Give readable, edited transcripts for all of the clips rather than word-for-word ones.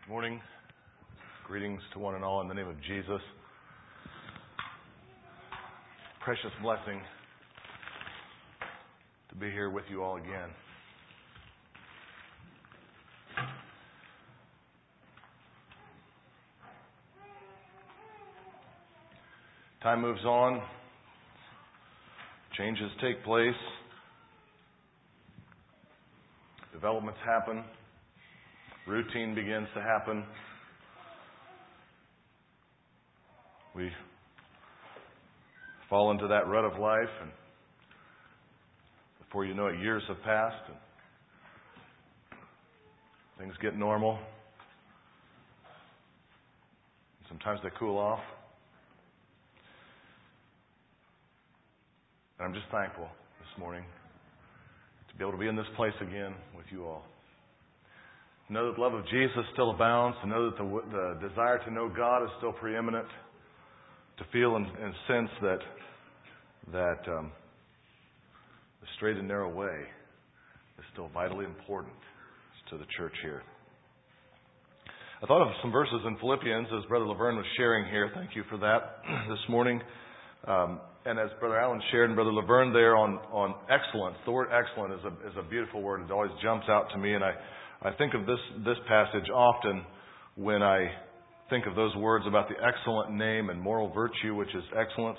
Good morning. Greetings to one and all in the name of Jesus. Precious blessing to be here with you all again. Time moves on. Changes take place. Developments happen. Routine begins to happen. We fall into that rut of life, and before you know it, years have passed, and things get normal. Sometimes they cool off. And I'm just thankful this morning to be able to be in this place again with you all. To know that the love of Jesus still abounds, to know that the desire to know God is still preeminent, to feel and sense that the straight and narrow way is still vitally important to the church here. I thought of some verses in Philippians as Brother Laverne was sharing here. Thank you for that this morning. And as Brother Allen shared and Brother Laverne there on excellence, the word excellent is a beautiful word. It always jumps out to me, and I think of this passage often when I think of those words about the excellent name and moral virtue, which is excellence.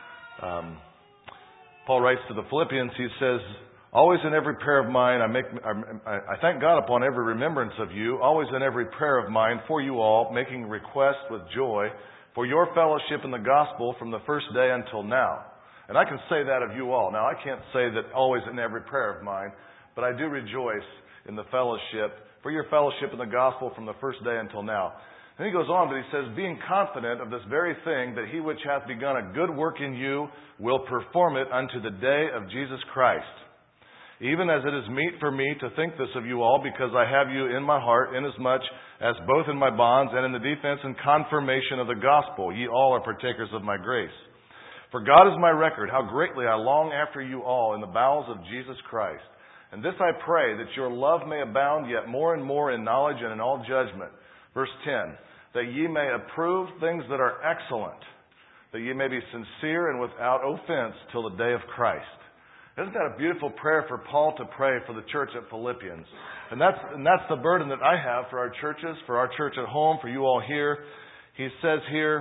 Paul writes to the Philippians, he says, always in every prayer of mine, I thank God upon every remembrance of you, always in every prayer of mine for you all, making request with joy for your fellowship in the gospel from the first day until now. And I can say that of you all. Now, I can't say that always in every prayer of mine, but I do rejoice in the fellowship, for your fellowship in the gospel from the first day until now. And he goes on, but he says, being confident of this very thing, that he which hath begun a good work in you will perform it unto the day of Jesus Christ. Even as it is meet for me to think this of you all, because I have you in my heart, inasmuch as both in my bonds and in the defense and confirmation of the gospel, ye all are partakers of my grace. For God is my record, how greatly I long after you all in the bowels of Jesus Christ. And this I pray, that your love may abound yet more and more in knowledge and in all judgment. Verse 10, that ye may approve things that are excellent, that ye may be sincere and without offense till the day of Christ. Isn't that a beautiful prayer for Paul to pray for the church at Philippians? And that's the burden that I have for our churches, for our church at home, for you all here. He says here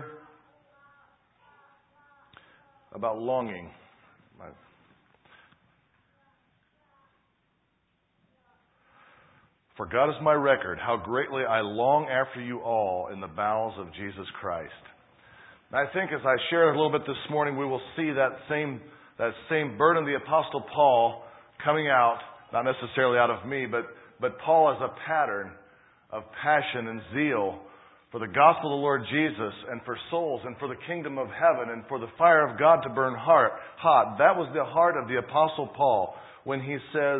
about longing. For God is my record, how greatly I long after you all in the bowels of Jesus Christ. And I think as I share a little bit this morning, we will see that same burden of the Apostle Paul coming out, not necessarily out of me, but Paul as a pattern of passion and zeal for the gospel of the Lord Jesus and for souls and for the kingdom of heaven and for the fire of God to burn hot. That was the heart of the Apostle Paul when he says,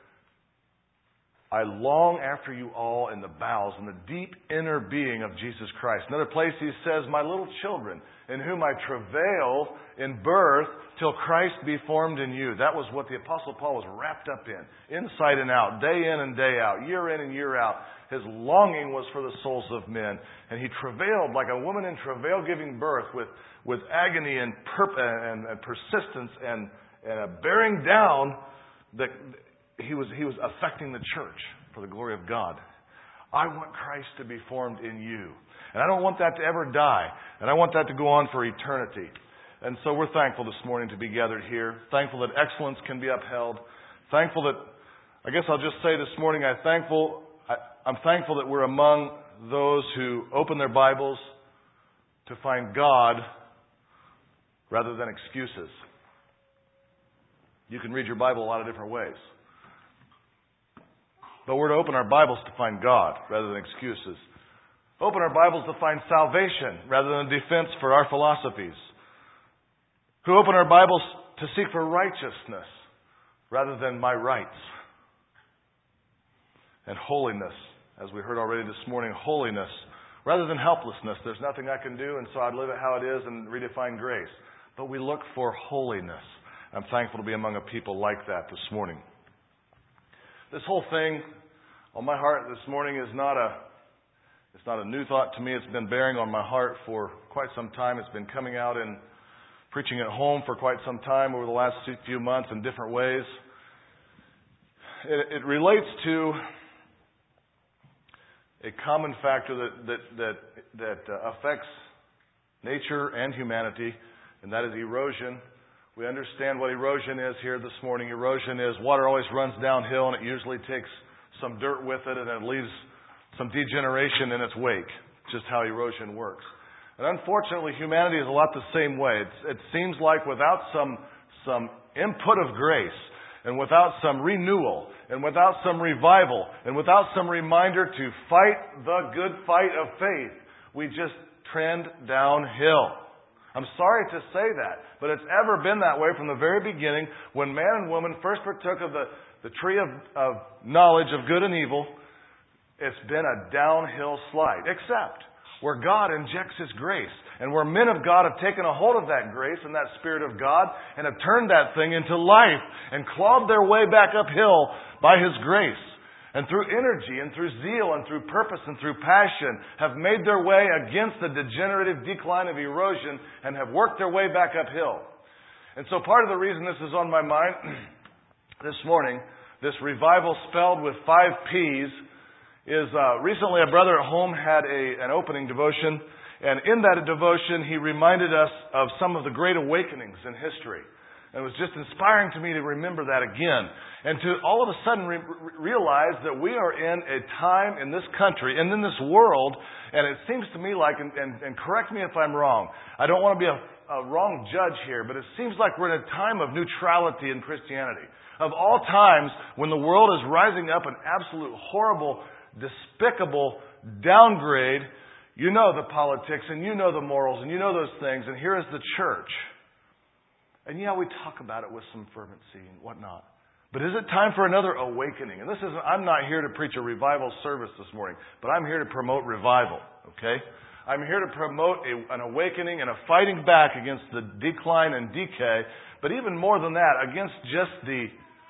I long after you all in the bowels, in the deep inner being of Jesus Christ. Another place he says, my little children, in whom I travail in birth till Christ be formed in you. That was what the Apostle Paul was wrapped up in, inside and out, day in and day out, year in and year out. His longing was for the souls of men. And he travailed like a woman in travail giving birth with agony and persistence and a bearing down that he was affecting the church for the glory of God. I want Christ to be formed in you. And I don't want that to ever die. And I want that to go on for eternity. And so we're thankful this morning to be gathered here. Thankful that excellence can be upheld. Thankful that, I guess I'll just say this morning, I'm thankful that we're among those who open their Bibles to find God rather than excuses. You can read your Bible a lot of different ways. But we're to open our Bibles to find God rather than excuses. Open our Bibles to find salvation rather than defense for our philosophies. Who open our Bibles to seek for righteousness rather than my rights. And holiness, as we heard already this morning, holiness rather than helplessness. There's nothing I can do, and so I'd live it how it is and redefine grace. But we look for holiness. I'm thankful to be among a people like that this morning. This whole thing on my heart this morning is not It's not a new thought to me. It's been bearing on my heart for quite some time. It's been coming out in preaching at home for quite some time over the last few months in different ways. It relates to a common factor that affects nature and humanity, and that is erosion. We understand what erosion is here this morning. Erosion is water always runs downhill, and it usually takes some dirt with it, and it leaves some degeneration in its wake. It's just how erosion works. And unfortunately, humanity is a lot the same way. It seems like without some input of grace, and without some renewal, and without some revival, and without some reminder to fight the good fight of faith, we just trend downhill. I'm sorry to say that, but it's ever been that way from the very beginning when man and woman first partook of the tree of knowledge of good and evil. It's been a downhill slide, except where God injects His grace and where men of God have taken a hold of that grace and that Spirit of God and have turned that thing into life and clawed their way back uphill by His grace. And through energy and through zeal and through purpose and through passion have made their way against the degenerative decline of erosion and have worked their way back uphill. And so part of the reason this is on my mind this morning, this revival spelled with 5 P's, is recently a brother at home had an opening devotion, and in that devotion he reminded us of some of the great awakenings in history. And it was just inspiring to me to remember that again, and to all of a sudden realize that we are in a time in this country and in this world, and it seems to me like, and correct me if I'm wrong, I don't want to be a wrong judge here, but it seems like we're in a time of neutrality in Christianity. Of all times, when the world is rising up an absolute horrible, despicable downgrade, you know the politics and you know the morals and you know those things, and here is the church. And yeah, we talk about it with some fervency and whatnot. But is it time for another awakening? And I'm not here to preach a revival service this morning, but I'm here to promote revival, okay? I'm here to promote an awakening and a fighting back against the decline and decay, but even more than that, against just the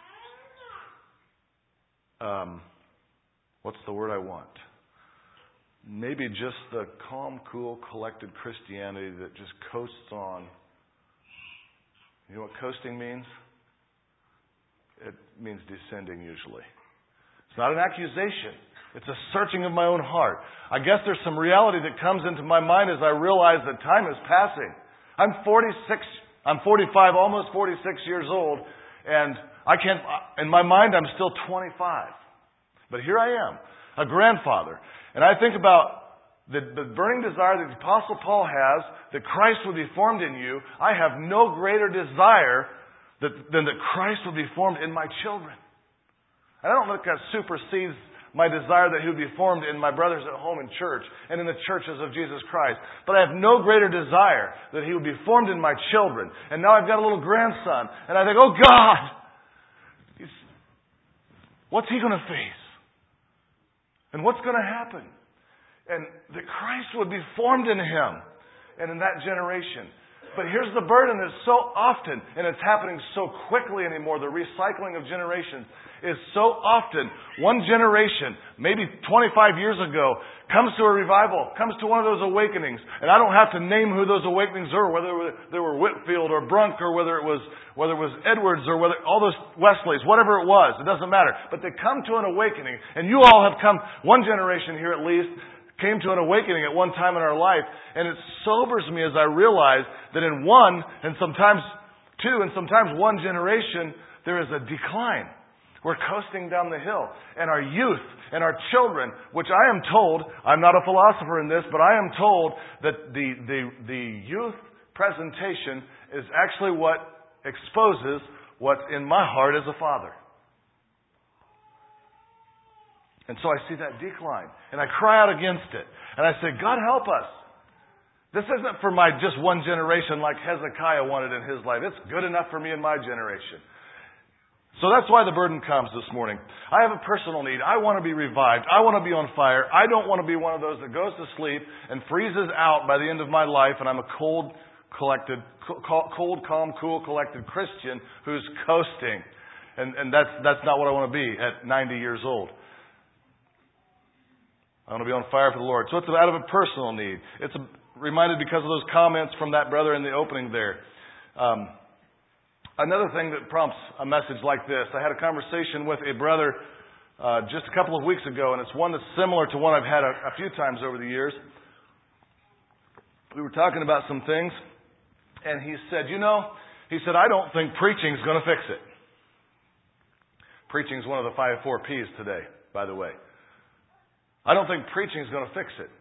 what's the word I want? Maybe just the calm, cool, collected Christianity that just coasts on. You know what coasting means? It means descending usually. It's not an accusation. It's a searching of my own heart. I guess there's some reality that comes into my mind as I realize that time is passing. I'm 45, almost 46 years old, and in my mind I'm still 25. But here I am, a grandfather. And I think about the burning desire that the Apostle Paul has, that Christ would be formed in you. I have no greater desire than that Christ would be formed in my children. And I don't think that supersedes my desire that He would be formed in my brothers at home in church and in the churches of Jesus Christ. But I have no greater desire that He would be formed in my children. And now I've got a little grandson. And I think, oh God, what's he going to face? And what's going to happen? And that Christ would be formed in him and in that generation. But here's the burden that so often, and it's happening so quickly anymore, the recycling of generations is so often. One generation, maybe 25 years ago, comes to a revival, comes to one of those awakenings. And I don't have to name who those awakenings are, whether they were Whitfield or Brunk or whether it was Edwards or whether all those Wesleys, whatever it was, it doesn't matter. But they come to an awakening. And you all have come, one generation here at least, came to an awakening at one time in our life. And it sobers me as I realize that in one, and sometimes two, and sometimes one generation, there is a decline. We're coasting down the hill. And our youth and our children, which I am told, I'm not a philosopher in this, but I am told that the youth presentation is actually what exposes what's in my heart as a father. And so I see that decline. And I cry out against it. And I say, God help us. This isn't for my just one generation like Hezekiah wanted in his life. It's good enough for me in my generation. So that's why the burden comes this morning. I have a personal need. I want to be revived. I want to be on fire. I don't want to be one of those that goes to sleep and freezes out by the end of my life, and I'm a cold, calm, cool, collected Christian who's coasting. And that's not what I want to be at 90 years old. I want to be on fire for the Lord. So it's out of a personal need. It's reminded because of those comments from that brother in the opening there. Another thing that prompts a message like this, I had a conversation with a brother just a couple of weeks ago, and it's one that's similar to one I've had a few times over the years. We were talking about some things, and he said, I don't think preaching is going to fix it. Preaching is one of the 4 Ps today, by the way. I don't think preaching is going to fix it.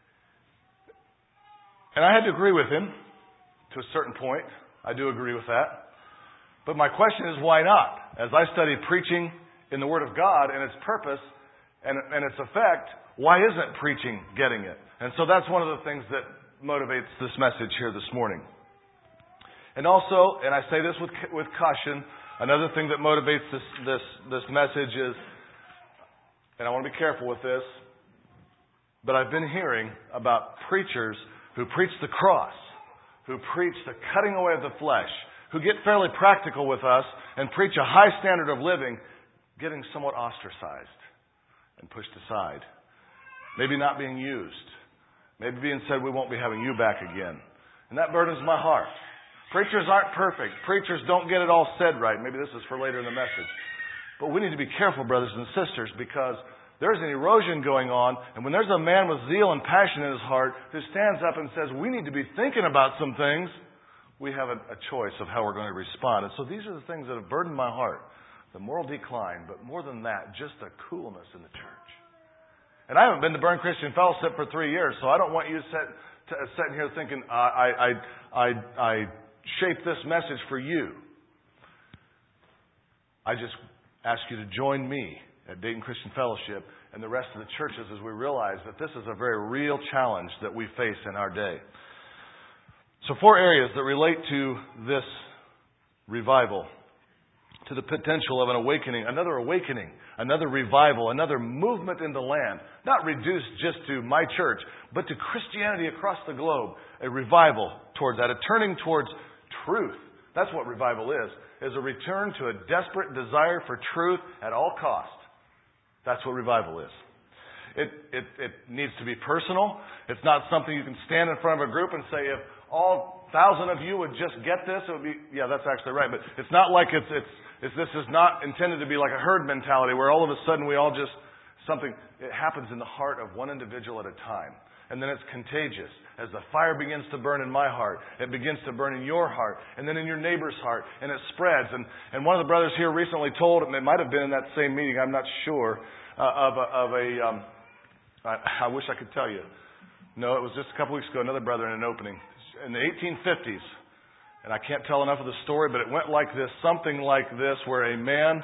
And I had to agree with him to a certain point. I do agree with that. But my question is, why not? As I study preaching in the Word of God and its purpose and its effect, why isn't preaching getting it? And so that's one of the things that motivates this message here this morning. And also, and I say this with caution, another thing that motivates this message is, and I want to be careful with this, but I've been hearing about preachers who preach the cross, who preach the cutting away of the flesh, who get fairly practical with us and preach a high standard of living, getting somewhat ostracized and pushed aside. Maybe not being used. Maybe being said, we won't be having you back again. And that burdens my heart. Preachers aren't perfect. Preachers don't get it all said right. Maybe this is for later in the message. But we need to be careful, brothers and sisters, because there's an erosion going on. And when there's a man with zeal and passion in his heart who stands up and says, we need to be thinking about some things, we have a choice of how we're going to respond. And so these are the things that have burdened my heart. The moral decline, but more than that, just the coolness in the church. And I haven't been to Burn Christian Fellowship for 3 years, so I don't want you sitting here thinking, I shaped this message for you. I just ask you to join me at Dayton Christian Fellowship and the rest of the churches as we realize that this is a very real challenge that we face in our day. So 4 areas that relate to this revival, to the potential of an awakening, another revival, another movement in the land, not reduced just to my church, but to Christianity across the globe, a revival towards that, a turning towards truth. That's what revival is a return to a desperate desire for truth at all cost. That's what revival is. It needs to be personal. It's not something you can stand in front of a group and say, if all 1,000 of you would just get this, it would be, yeah, that's actually right. But it's not like this is not intended to be like a herd mentality where all of a sudden we all just, it happens in the heart of one individual at a time. And then it's contagious. As the fire begins to burn in my heart, it begins to burn in your heart, and then in your neighbor's heart, and it spreads. And one of the brothers here recently told, it might have been in that same meeting, I'm not sure, I wish I could tell you. No, it was just a couple weeks ago, another brother in an opening. In the 1850s, and I can't tell enough of the story, but it went like this, something like this, where a man,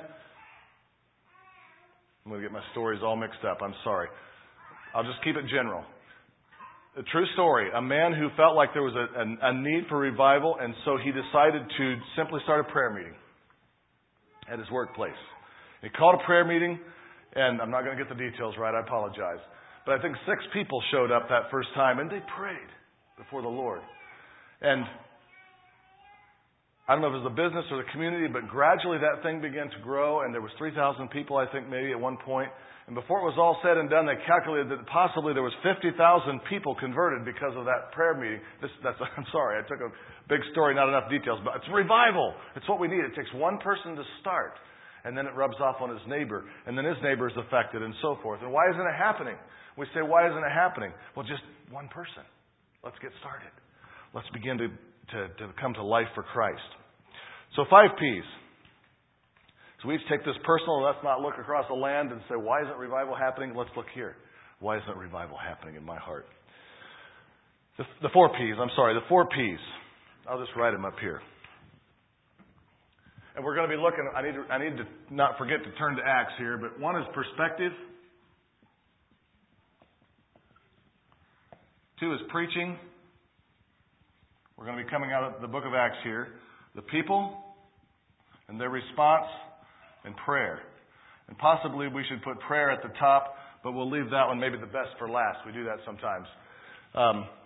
I'm going to get my stories all mixed up, I'm sorry. I'll just keep it general. A true story. A man who felt like there was a need for revival, and so he decided to simply start a prayer meeting at his workplace. He called a prayer meeting, and I'm not going to get the details right, I apologize. But I think 6 people showed up that first time, and they prayed before the Lord. And I don't know if it was the business or the community, but gradually that thing began to grow, and there was 3,000 people, I think, maybe at one point. And before it was all said and done, they calculated that possibly there was 50,000 people converted because of that prayer meeting. I'm sorry, I took a big story, not enough details, but it's revival. It's what we need. It takes one person to start, and then it rubs off on his neighbor, and then his neighbor is affected, and so forth. And why isn't it happening? We say, why isn't it happening? Well, just one person. Let's get started. Let's begin to come to life for Christ. So 5 Ps. So we each take this personal, and let's not look across the land and say, why isn't revival happening? Let's look here. Why isn't revival happening in my heart? The 4 Ps, the 4 Ps. I'll just write them up here. And we're going to be looking, I need to not forget to turn to Acts here, but one is perspective. 2 is preaching. We're going to be coming out of the book of Acts here. The people and their response and prayer. And possibly we should put prayer at the top, but we'll leave that one maybe the best for last. We do that sometimes.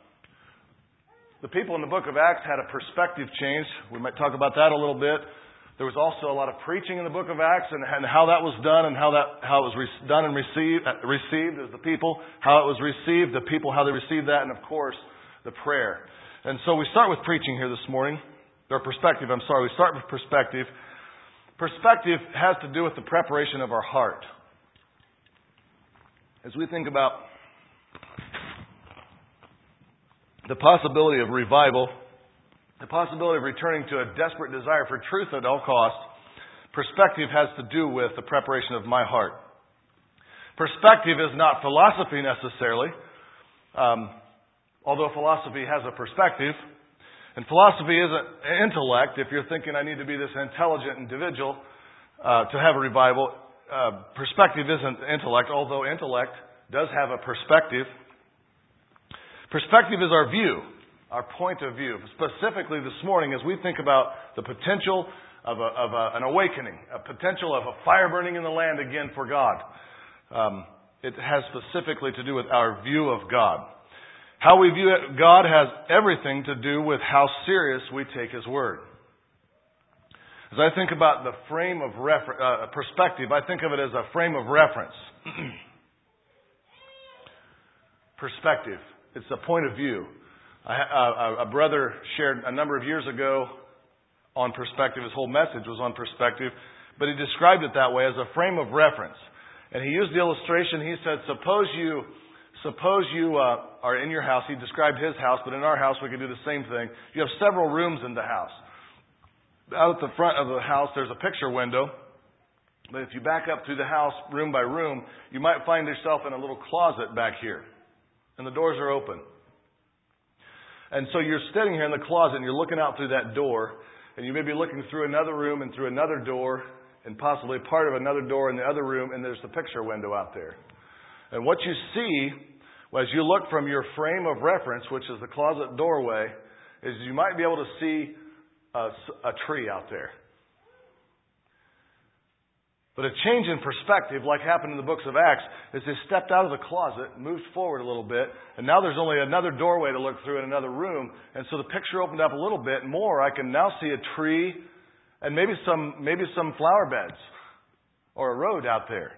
The people in the book of Acts had a perspective change. We might talk about that a little bit. There was also a lot of preaching in the book of Acts and how that was done and how it was done and received as the people, how it was received, the people, how they received that, and of course, the prayer. And so we start with preaching here this morning, or perspective, I'm sorry. We start with perspective. Perspective has to do with the preparation of our heart. As we think about the possibility of revival, the possibility of returning to a desperate desire for truth at all costs, perspective has to do with the preparation of my heart. Perspective is not philosophy necessarily, although philosophy has a perspective. And philosophy isn't intellect. If you're thinking I need to be this intelligent individual to have a revival, perspective isn't intellect, although intellect does have a perspective. Perspective is our view, our point of view. Specifically this morning, as we think about the potential of an awakening, a potential of a fire burning in the land again for God, it has specifically to do with our view of God. How we view God has everything to do with how serious we take His Word. As I think about the frame of perspective, I think of it as a frame of reference. Perspective. It's a point of view. A brother shared a number of years ago on perspective. His whole message was on perspective, but he described it that way as a frame of reference. And he used the illustration. He said, suppose you are in your house. He described his house, but in our house we could do the same thing. You have several rooms in the house. Out at the front of the house there's a picture window. But if you back up through the house room by room, you might find yourself in a little closet back here. And the doors are open. And so you're sitting here in the closet and you're looking out through that door. And you may be looking through another room and through another door and possibly part of another door in the other room. And there's the picture window out there. And what you see as you look from your frame of reference, which is the closet doorway, is you might be able to see a tree out there. But a change in perspective, like happened in the books of Acts, is they stepped out of the closet, moved forward a little bit, and now there's only another doorway to look through in another room. And so the picture opened up a little bit more. I can now see a tree and maybe some flower beds or a road out there.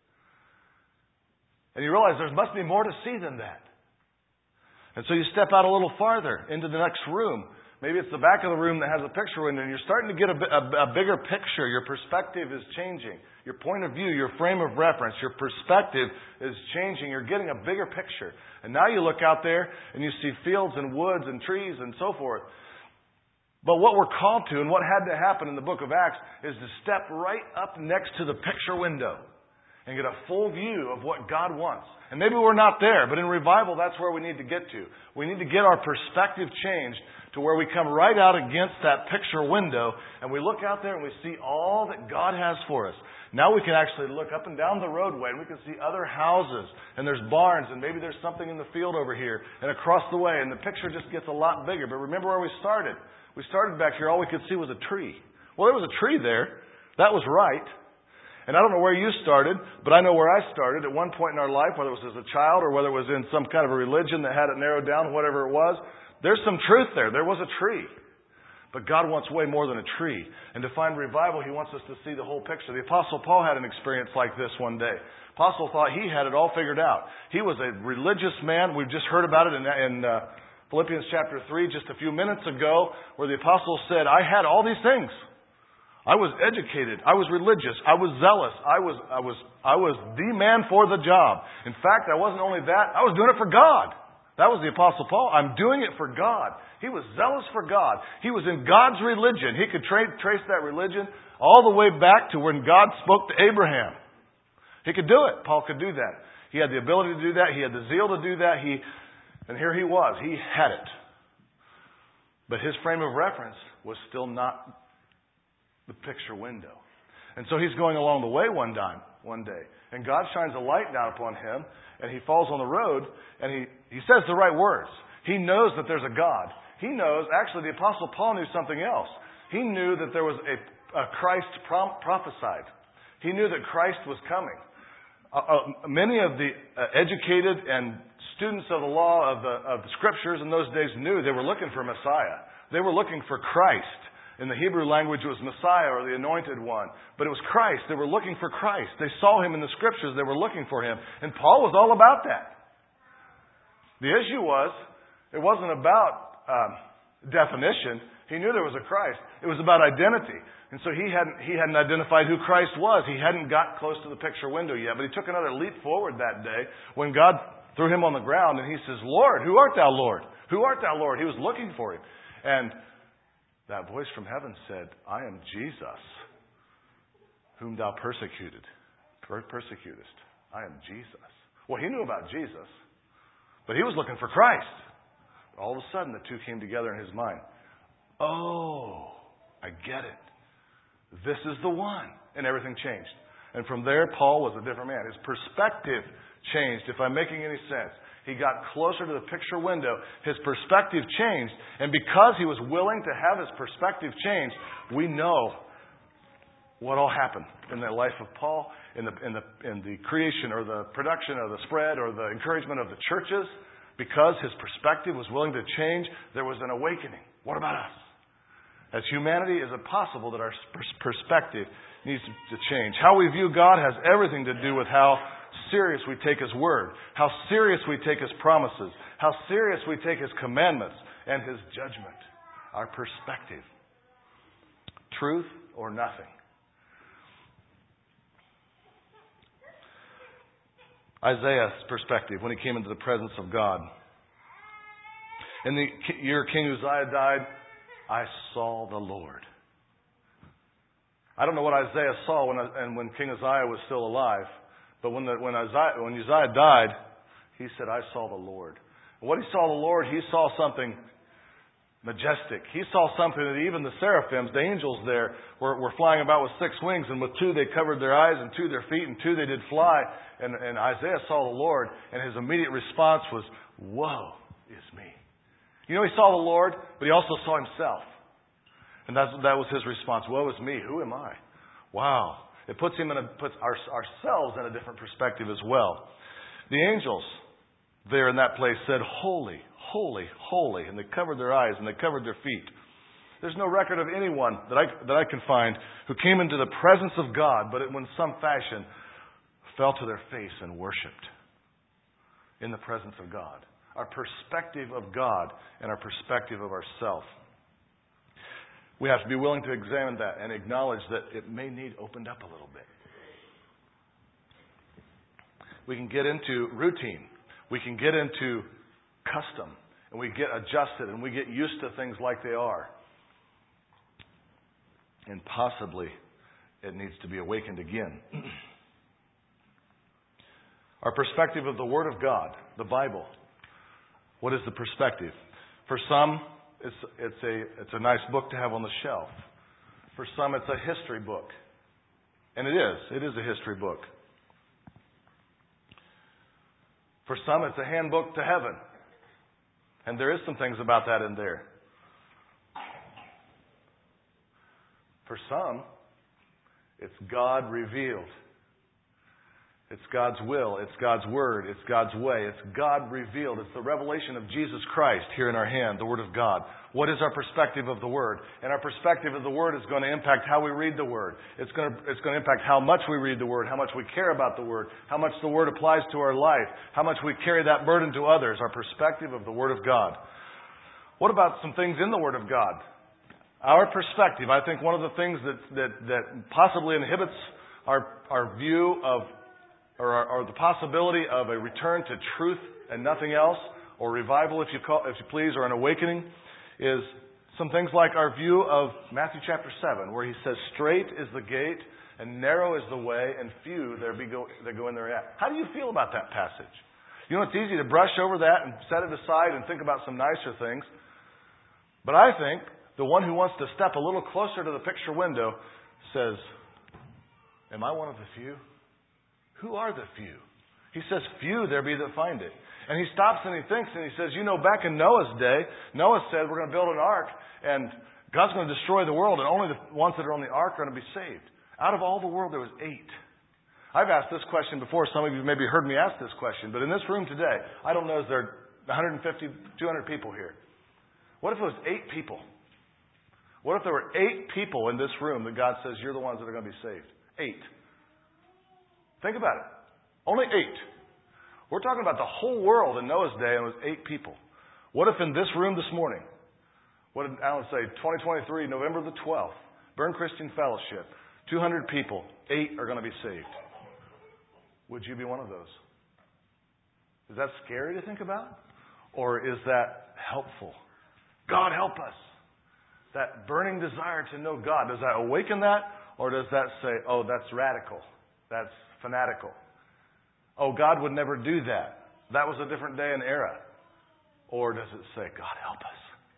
And you realize there must be more to see than that. And so you step out a little farther into the next room. Maybe it's the back of the room that has a picture window, and you're starting to get a bigger picture. Your perspective is changing. Your point of view, your frame of reference, your perspective is changing. You're getting a bigger picture. And now you look out there, and you see fields and woods and trees and so forth. But what we're called to, and what had to happen in the book of Acts, is to step right up next to the picture window and get a full view of what God wants. And maybe we're not there, but in revival, that's where we need to get to. We need to get our perspective changed to where we come right out against that picture window and we look out there and we see all that God has for us. Now we can actually look up and down the roadway and we can see other houses and there's barns and maybe there's something in the field over here and across the way, and the picture just gets a lot bigger. But remember where we started. We started back here, all we could see was a tree. Well, there was a tree there. That was right. And I don't know where you started, but I know where I started at one point in our life, whether it was as a child or whether it was in some kind of a religion that had it narrowed down, whatever it was. There's some truth there. There was a tree. But God wants way more than a tree. And to find revival, He wants us to see the whole picture. The Apostle Paul had an experience like this one day. Apostle thought he had it all figured out. He was a religious man. We've just heard about it in Philippians chapter 3 just a few minutes ago, where the Apostle said, I had all these things. I was educated. I was religious. I was zealous. I was the man for the job. In fact, I wasn't only that, I was doing it for God. That was the Apostle Paul. I'm doing it for God. He was zealous for God. He was in God's religion. He could trace that religion all the way back to when God spoke to Abraham. He could do it. Paul could do that. He had the ability to do that. He had the zeal to do that. And here he was. He had it. But his frame of reference was still not the picture window. And so he's going along the way one day. And God shines a light down upon him. And he falls on the road. And he says the right words. He knows that there's a God. He knows, actually the Apostle Paul knew something else. He knew that there was a Christ prophesied. He knew that Christ was coming. Many of the educated and students of the law of the Scriptures in those days knew they were looking for Messiah. They were looking for Christ. In the Hebrew language, it was Messiah or the Anointed One. But it was Christ. They were looking for Christ. They saw Him in the Scriptures. They were looking for Him. And Paul was all about that. The issue was, it wasn't about definition. He knew there was a Christ. It was about identity. And so he hadn't identified who Christ was. He hadn't got close to the picture window yet. But he took another leap forward that day when God threw him on the ground and he says, Lord, who art thou, Lord? Who art thou, Lord? He was looking for Him. And that voice from heaven said, I am Jesus, whom thou persecutest. I am Jesus. Well, he knew about Jesus, but he was looking for Christ. All of a sudden, the two came together in his mind. Oh, I get it. This is the one. And everything changed. And from there, Paul was a different man. His perspective changed, if I'm making any sense. He got closer to the picture window. His perspective changed. And because he was willing to have his perspective changed, we know what all happened in the life of Paul, in the creation or the production or the spread or the encouragement of the churches. Because his perspective was willing to change, there was an awakening. What about us? As humanity, is it possible that our perspective needs to change? How we view God has everything to do with how serious we take His Word, how serious we take His promises, how serious we take His commandments and His judgment. Our perspective. Truth or nothing. Isaiah's perspective when he came into the presence of God. In the year King Uzziah died, I saw the Lord. I don't know what Isaiah saw when King Uzziah was still alive, but when Uzziah died, he said, I saw the Lord. And what he saw the Lord, he saw something majestic. He saw something that even the seraphims, the angels there, were flying about with 6 wings, and with 2 they covered their eyes, and 2 their feet, and 2 they did fly. And Isaiah saw the Lord, and his immediate response was, woe is me. You know, he saw the Lord, but he also saw himself. And that was his response. Woe is me. Who am I? Wow. It puts ourselves in a different perspective as well. The angels there in that place said, holy, holy, holy. And they covered their eyes and they covered their feet. There's no record of anyone that I can find who came into the presence of God, but in some fashion fell to their face and worshipped in the presence of God. Our perspective of God and our perspective of ourselves. We have to be willing to examine that and acknowledge that it may need opened up a little bit. We can get into routine. We can get into custom. And we get adjusted and we get used to things like they are. And possibly it needs to be awakened again. Our perspective of the Word of God, the Bible. What is the perspective? For some, it's a nice book to have on the shelf. For some, it's a history book. And it is a history book. For some, it's a handbook to heaven. And there is some things about that in there. For some, it's God revealed. It's God's will. It's God's Word. It's God's way. It's God revealed. It's the revelation of Jesus Christ here in our hand, the Word of God. What is our perspective of the Word? And our perspective of the Word is going to impact how we read the Word. It's going to impact how much we read the Word, how much we care about the Word, how much the Word applies to our life, how much we carry that burden to others. Our perspective of the Word of God. What about some things in the Word of God? Our perspective. I think one of the things that possibly inhibits our view of or the possibility of a return to truth and nothing else, or revival, if you please, or an awakening, is some things like our view of Matthew chapter 7, where he says, straight is the gate, and narrow is the way, and few there go in there at. How do you feel about that passage? You know, it's easy to brush over that and set it aside and think about some nicer things. But I think the one who wants to step a little closer to the picture window says, am I one of the few? Who are the few? He says, few there be that find it. And he stops and he thinks and he says, you know, back in Noah's day, Noah said, we're going to build an ark and God's going to destroy the world and only the ones that are on the ark are going to be saved. Out of all the world, there was 8. I've asked this question before. Some of you maybe heard me ask this question. But in this room today, I don't know if there are 150, 200 people here. What if it was 8 people? What if there were 8 people in this room that God says you're the ones that are going to be saved? 8. Think about it. Only 8. We're talking about the whole world in Noah's day, and it was 8 people. What if in this room this morning, what did Alan say, 2023, November the 12th, Burn Christian Fellowship, 200 people, 8 are going to be saved. Would you be one of those? Is that scary to think about? Or is that helpful? God help us. That burning desire to know God, does that awaken that? Or does that say, oh, that's radical, that's fanatical? Oh, God would never do that. That was a different day and era. Or does it say, God help us?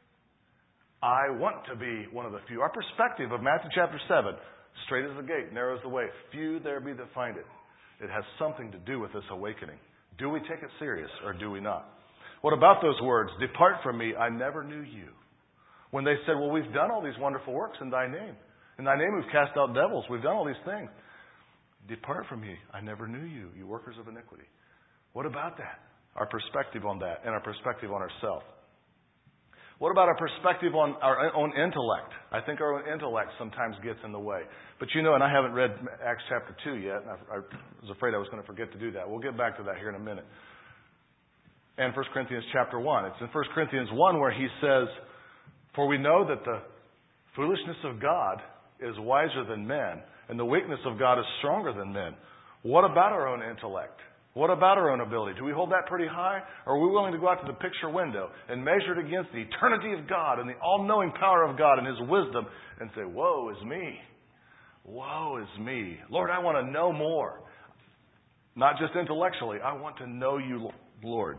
I want to be one of the few. Our perspective of Matthew chapter 7, straight is the gate, narrow is the way, few there be that find it. It has something to do with this awakening. Do we take it serious or do we not? What about those words, depart from me, I never knew you? When they said, well, we've done all these wonderful works in thy name. In thy name we've cast out devils. We've done all these things. Depart from me, I never knew you, you workers of iniquity. What about that? Our perspective on that and our perspective on ourselves. What about our perspective on our own intellect? I think our own intellect sometimes gets in the way. But you know, and I haven't read Acts chapter 2 yet, and I was afraid I was going to forget to do that. We'll get back to that here in a minute. And 1 Corinthians chapter 1. It's in 1 Corinthians 1 where he says, for we know that the foolishness of God is wiser than men, and the weakness of God is stronger than men. What about our own intellect? What about our own ability? Do we hold that pretty high? Or are we willing to go out to the picture window and measure it against the eternity of God and the all-knowing power of God and His wisdom and say, woe is me. Woe is me. Lord, I want to know more. Not just intellectually. I want to know you, Lord.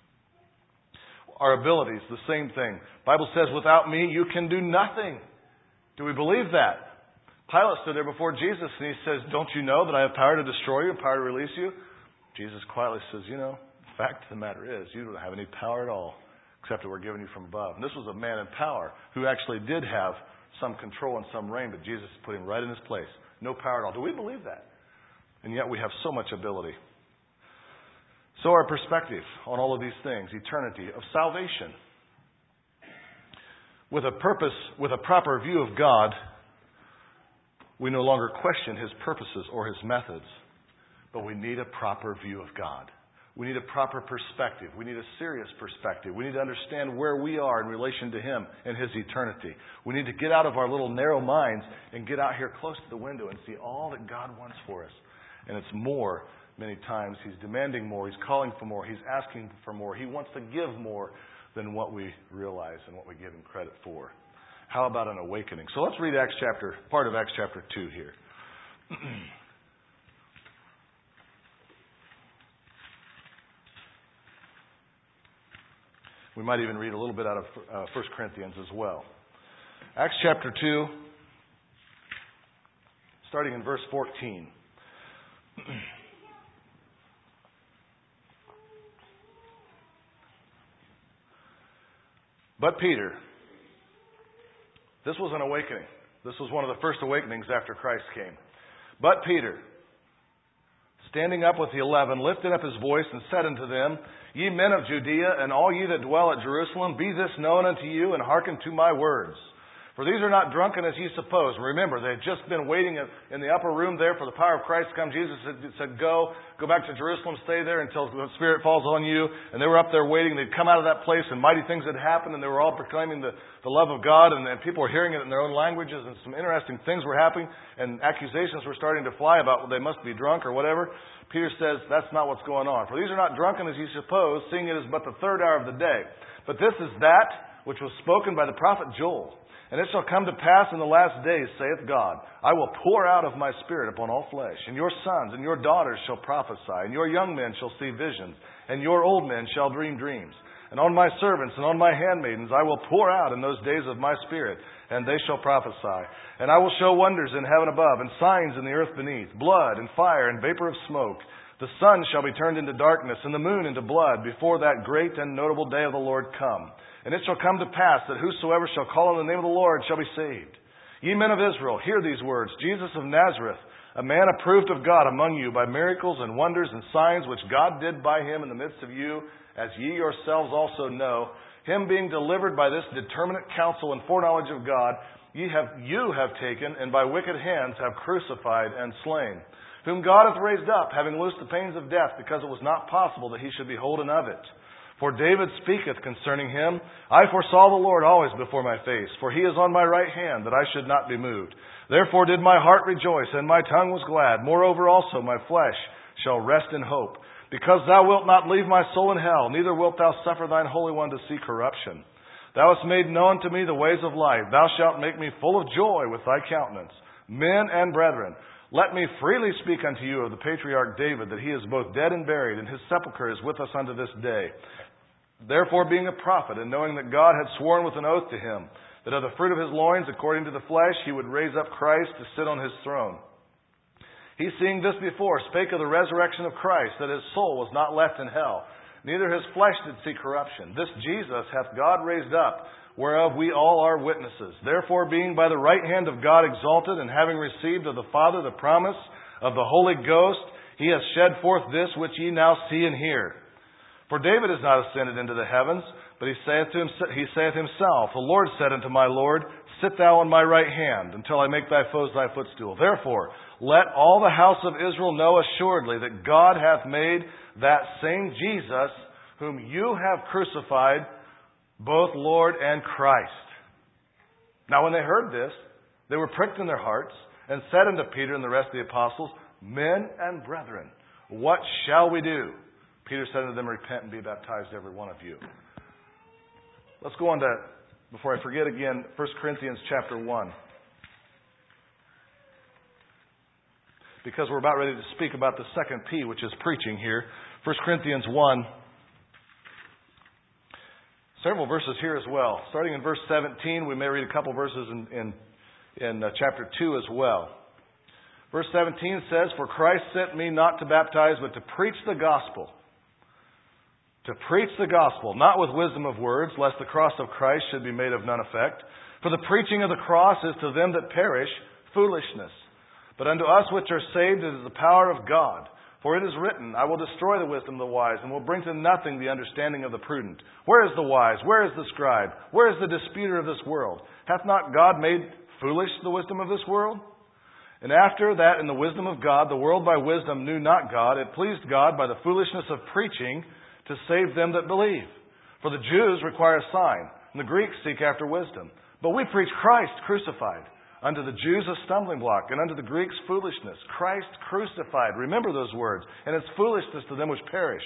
Our abilities, the same thing. The Bible says, without me, you can do nothing. Do we believe that? Pilate stood there before Jesus and he says, don't you know that I have power to destroy you and power to release you? Jesus quietly says, you know, the fact of the matter is, you don't have any power at all, except that we're given you from above. And this was a man in power who actually did have some control and some reign, but Jesus put him right in his place. No power at all. Do we believe that? And yet we have so much ability. So our perspective on all of these things, eternity, of salvation, with a purpose, with a proper view of God, we no longer question His purposes or His methods. But we need a proper view of God. We need a proper perspective. We need a serious perspective. We need to understand where we are in relation to Him and His eternity. We need to get out of our little narrow minds and get out here close to the window and see all that God wants for us. And it's more many times. He's demanding more. He's calling for more. He's asking for more. He wants to give more than what we realize and what we give Him credit for. How about an awakening? So let's read part of Acts chapter 2 here. We might even read a little bit out of 1 Corinthians as well. Acts chapter 2, starting in verse 14. But Peter, this was an awakening. This was one of the first awakenings after Christ came. But Peter, standing up with the 11, lifted up his voice and said unto them, Ye men of Judea, and all ye that dwell at Jerusalem, be this known unto you, and hearken to my words. For these are not drunken as ye suppose. Remember, they had just been waiting in the upper room there for the power of Christ to come. Jesus said, go back to Jerusalem, stay there until the Spirit falls on you. And they were up there waiting. They'd come out of that place, and mighty things had happened, and they were all proclaiming the love of God, and people were hearing it in their own languages, and some interesting things were happening, and accusations were starting to fly about, well, they must be drunk or whatever. Peter says, that's not what's going on. For these are not drunken as ye suppose, seeing it is but the third hour of the day. But this is that which was spoken by the prophet Joel. And it shall come to pass in the last days, saith God, I will pour out of my Spirit upon all flesh, and your sons and your daughters shall prophesy, and your young men shall see visions, and your old men shall dream dreams. And on my servants and on my handmaidens I will pour out in those days of my Spirit, and they shall prophesy. And I will show wonders in heaven above, and signs in the earth beneath, blood and fire and vapor of smoke. The sun shall be turned into darkness, and the moon into blood, before that great and notable day of the Lord come. And it shall come to pass that whosoever shall call on the name of the Lord shall be saved. Ye men of Israel, hear these words. Jesus of Nazareth, a man approved of God among you by miracles and wonders and signs which God did by him in the midst of you, as ye yourselves also know, him being delivered by this determinate counsel and foreknowledge of God, you have taken, and by wicked hands have crucified and slain, whom God hath raised up, having loosed the pains of death, because it was not possible that he should be holden of it. For David speaketh concerning him, I foresaw the Lord always before my face, for he is on my right hand, that I should not be moved. Therefore did my heart rejoice, and my tongue was glad. Moreover also my flesh shall rest in hope, because thou wilt not leave my soul in hell, neither wilt thou suffer thine Holy One to see corruption. Thou hast made known to me the ways of life. Thou shalt make me full of joy with thy countenance. Men and brethren, let me freely speak unto you of the patriarch David, that he is both dead and buried, and his sepulchre is with us unto this day. Therefore, being a prophet, and knowing that God had sworn with an oath to him, that of the fruit of his loins, according to the flesh, he would raise up Christ to sit on his throne. He, seeing this before, spake of the resurrection of Christ, that his soul was not left in hell, neither his flesh did see corruption. This Jesus hath God raised up, whereof we all are witnesses. Therefore, being by the right hand of God exalted, and having received of the Father the promise of the Holy Ghost, he hath shed forth this which ye now see and hear. For David is not ascended into the heavens, but he saith himself, the Lord said unto my Lord, sit thou on my right hand, until I make thy foes thy footstool. Therefore, let all the house of Israel know assuredly that God hath made that same Jesus, whom you have crucified, both Lord and Christ. Now when they heard this, they were pricked in their hearts, and said unto Peter and the rest of the apostles, Men and brethren, what shall we do? Peter said unto them, Repent and be baptized, every one of you. Let's go on to, before I forget again, 1 Corinthians chapter 1. Because we're about ready to speak about the second P, which is preaching here. 1 Corinthians 1. Several verses here as well. Starting in verse 17, we may read a couple verses in chapter 2 as well. Verse 17 says, For Christ sent me not to baptize, but to preach the gospel. To preach the gospel, not with wisdom of words, lest the cross of Christ should be made of none effect. For the preaching of the cross is to them that perish foolishness. But unto us which are saved it is the power of God. For it is written, I will destroy the wisdom of the wise, and will bring to nothing the understanding of the prudent. Where is the wise? Where is the scribe? Where is the disputer of this world? Hath not God made foolish the wisdom of this world? And after that, in the wisdom of God, the world by wisdom knew not God. It pleased God by the foolishness of preaching to save them that believe. For the Jews require a sign, and the Greeks seek after wisdom. But we preach Christ crucified. Unto the Jews a stumbling block, and unto the Greeks foolishness. Christ crucified. Remember those words. And it's foolishness to them which perish.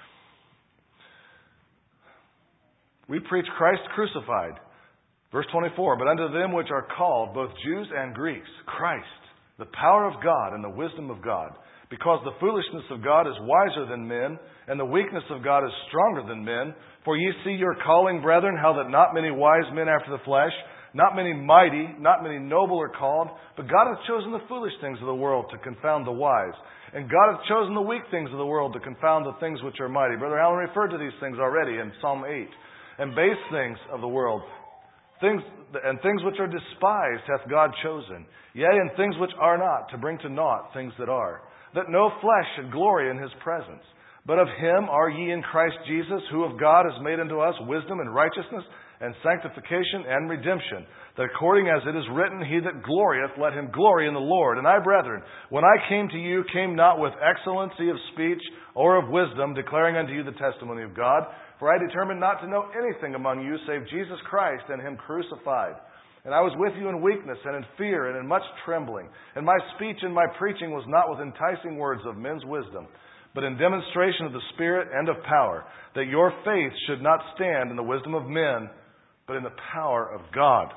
We preach Christ crucified. Verse 24, But unto them which are called, both Jews and Greeks, Christ, the power of God and the wisdom of God. Because the foolishness of God is wiser than men, and the weakness of God is stronger than men. For ye see your calling, brethren, how that not many wise men after the flesh, not many mighty, not many noble are called, but God hath chosen the foolish things of the world to confound the wise. And God hath chosen the weak things of the world to confound the things which are mighty. Brother Allen referred to these things already in Psalm 8. And base things of the world, things which are despised hath God chosen. Yea, and things which are not, to bring to naught things that are. That no flesh should glory in his presence. But of him are ye in Christ Jesus, who of God is made unto us wisdom and righteousness, and sanctification and redemption, that according as it is written, He that glorieth, let him glory in the Lord. And I, brethren, when I came to you, came not with excellency of speech or of wisdom, declaring unto you the testimony of God. For I determined not to know anything among you, save Jesus Christ and Him crucified. And I was with you in weakness and in fear and in much trembling. And my speech and my preaching was not with enticing words of men's wisdom, but in demonstration of the Spirit and of power, that your faith should not stand in the wisdom of men, but in the power of God.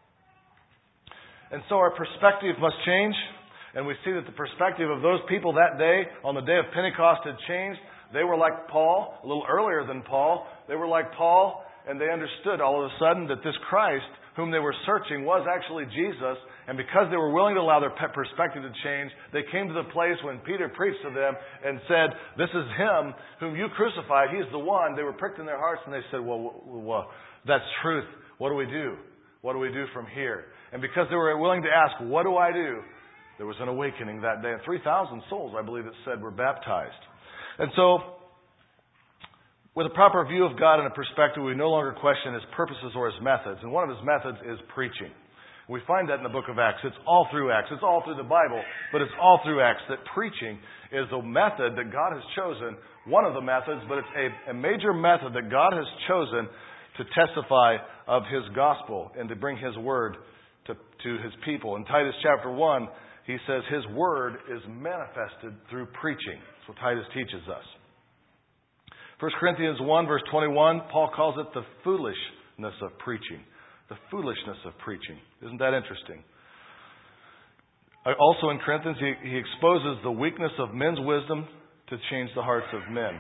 And so our perspective must change. And we see that the perspective of those people that day, on the day of Pentecost, had changed. They were like Paul, a little earlier than Paul. They were like Paul, and they understood all of a sudden that this Christ, whom they were searching, was actually Jesus. And because they were willing to allow their perspective to change, they came to the place when Peter preached to them and said, This is Him whom you crucified. He's the one. They were pricked in their hearts, and they said, Well, that's truth. What do we do? What do we do from here? And because they were willing to ask, What do I do? There was an awakening that day. And 3,000 souls, I believe it said, were baptized. And so, with a proper view of God and a perspective, we no longer question His purposes or His methods. And one of His methods is preaching. We find that in the book of Acts. It's all through Acts. It's all through the Bible, but it's all through Acts that preaching is a method that God has chosen, one of the methods, but it's a major method that God has chosen to testify of His gospel and to bring His word to His people. In Titus chapter 1, he says His word is manifested through preaching. That's what Titus teaches us. 1 Corinthians 1 verse 21, Paul calls it the foolishness of preaching. The foolishness of preaching. Isn't that interesting? Also in Corinthians, he exposes the weakness of men's wisdom to change the hearts of men.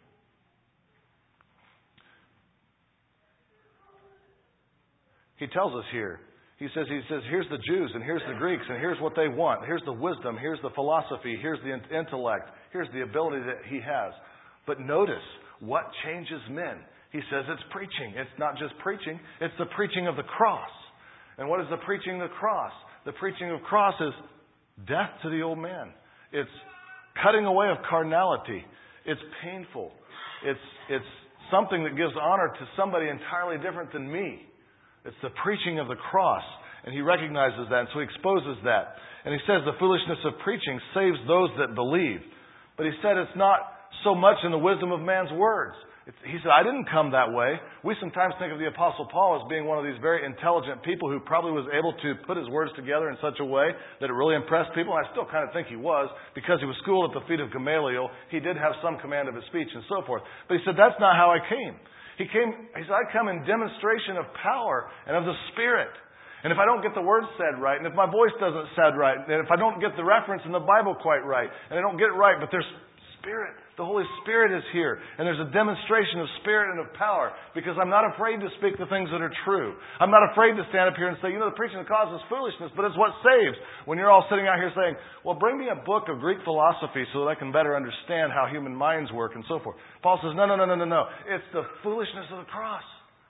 He tells us here. He says, here's the Jews and here's the Greeks and here's what they want. Here's the wisdom. Here's the philosophy. Here's the intellect. Here's the ability that he has. But notice what changes men. He says it's preaching. It's not just preaching. It's the preaching of the cross. And what is the preaching of the cross? The preaching of the cross is death to the old man. It's cutting away of carnality. It's painful. It's something that gives honor to somebody entirely different than me. It's the preaching of the cross. And he recognizes that, and so he exposes that. And he says the foolishness of preaching saves those that believe. But he said it's not so much in the wisdom of man's words. He said, I didn't come that way. We sometimes think of the Apostle Paul as being one of these very intelligent people who probably was able to put his words together in such a way that it really impressed people. I still kind of think he was, because he was schooled at the feet of Gamaliel. He did have some command of his speech and so forth. But he said, that's not how I came. He said, I come in demonstration of power and of the Spirit. And if I don't get the words said right, and if my voice doesn't sound right, and if I don't get the reference in the Bible quite right, and I don't get it right, but there's Spirit. The Holy Spirit is here. And there's a demonstration of Spirit and of power, because I'm not afraid to speak the things that are true. I'm not afraid to stand up here and say, the preaching of the cross is foolishness, but it's what saves. When you're all sitting out here saying, well, bring me a book of Greek philosophy so that I can better understand how human minds work and so forth. Paul says, no. It's the foolishness of the cross.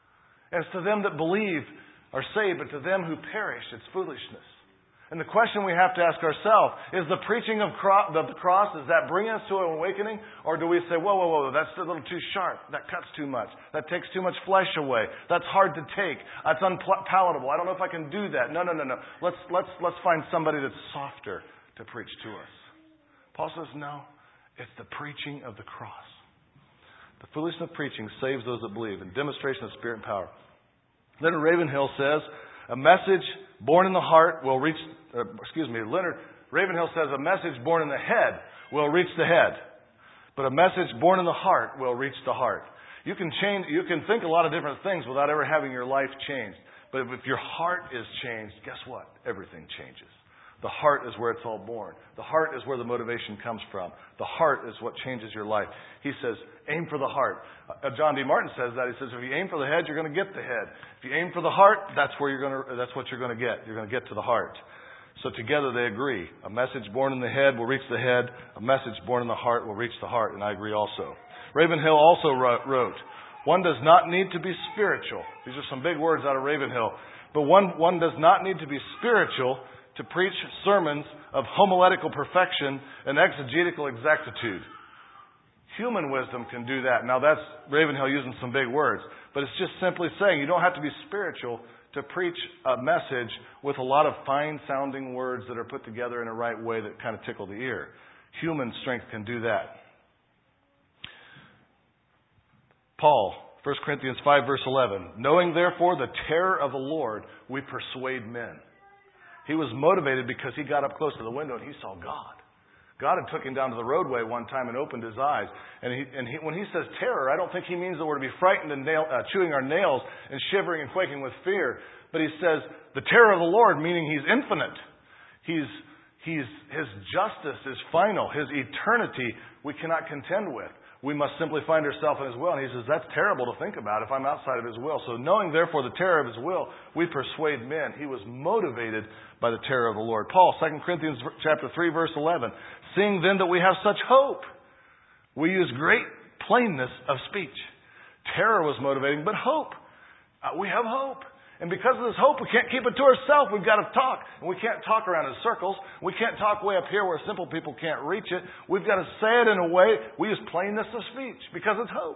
And it's to them that believe are saved, but to them who perish, it's foolishness. And the question we have to ask ourselves is, the preaching of the cross, does that bring us to an awakening? Or do we say, whoa, that's a little too sharp. That cuts too much. That takes too much flesh away. That's hard to take. That's unpalatable. I don't know if I can do that. No. Let's find somebody that's softer to preach to us. Paul says, no, it's the preaching of the cross. The foolishness of preaching saves those that believe, and demonstration of Spirit and power. Leonard Ravenhill says, a message born in the heart will reach, Leonard Ravenhill says, a message born in the head will reach the head. But a message born in the heart will reach the heart. You can think a lot of different things without ever having your life changed. But if your heart is changed, guess what? Everything changes. The heart is where it's all born. The heart is where the motivation comes from. The heart is what changes your life. He says, aim for the heart. John D. Martin says that. He says, if you aim for the head, you're going to get the head. If you aim for the heart, that's what you're going to get. You're going to get to the heart. So together they agree. A message born in the head will reach the head. A message born in the heart will reach the heart. And I agree also. Ravenhill also wrote, one does not need to be spiritual. These are some big words out of Ravenhill. But one does not need to be spiritual to preach sermons of homiletical perfection and exegetical exactitude. Human wisdom can do that. Now that's Ravenhill using some big words, but it's just simply saying you don't have to be spiritual to preach a message with a lot of fine-sounding words that are put together in a right way that kind of tickle the ear. Human strength can do that. Paul, 1 Corinthians 5 verse 11, knowing therefore the terror of the Lord, we persuade men. He was motivated because he got up close to the window and he saw God. God had took him down to the roadway one time and opened his eyes. And when he says terror, I don't think he means that we're to be frightened and chewing our nails and shivering and quaking with fear. But he says the terror of the Lord, meaning He's infinite. His justice is final. His eternity we cannot contend with. We must simply find ourselves in His will. And he says, that's terrible to think about if I'm outside of His will. So knowing, therefore, the terror of His will, we persuade men. He was motivated by the terror of the Lord. Paul, 2 Corinthians chapter 3, verse 11, seeing then that we have such hope, we use great plainness of speech. Terror was motivating, but hope. We have hope. And because of this hope, we can't keep it to ourselves. We've got to talk. And we can't talk around in circles. We can't talk way up here where simple people can't reach it. We've got to say it in a way, we use plainness of speech because it's hope.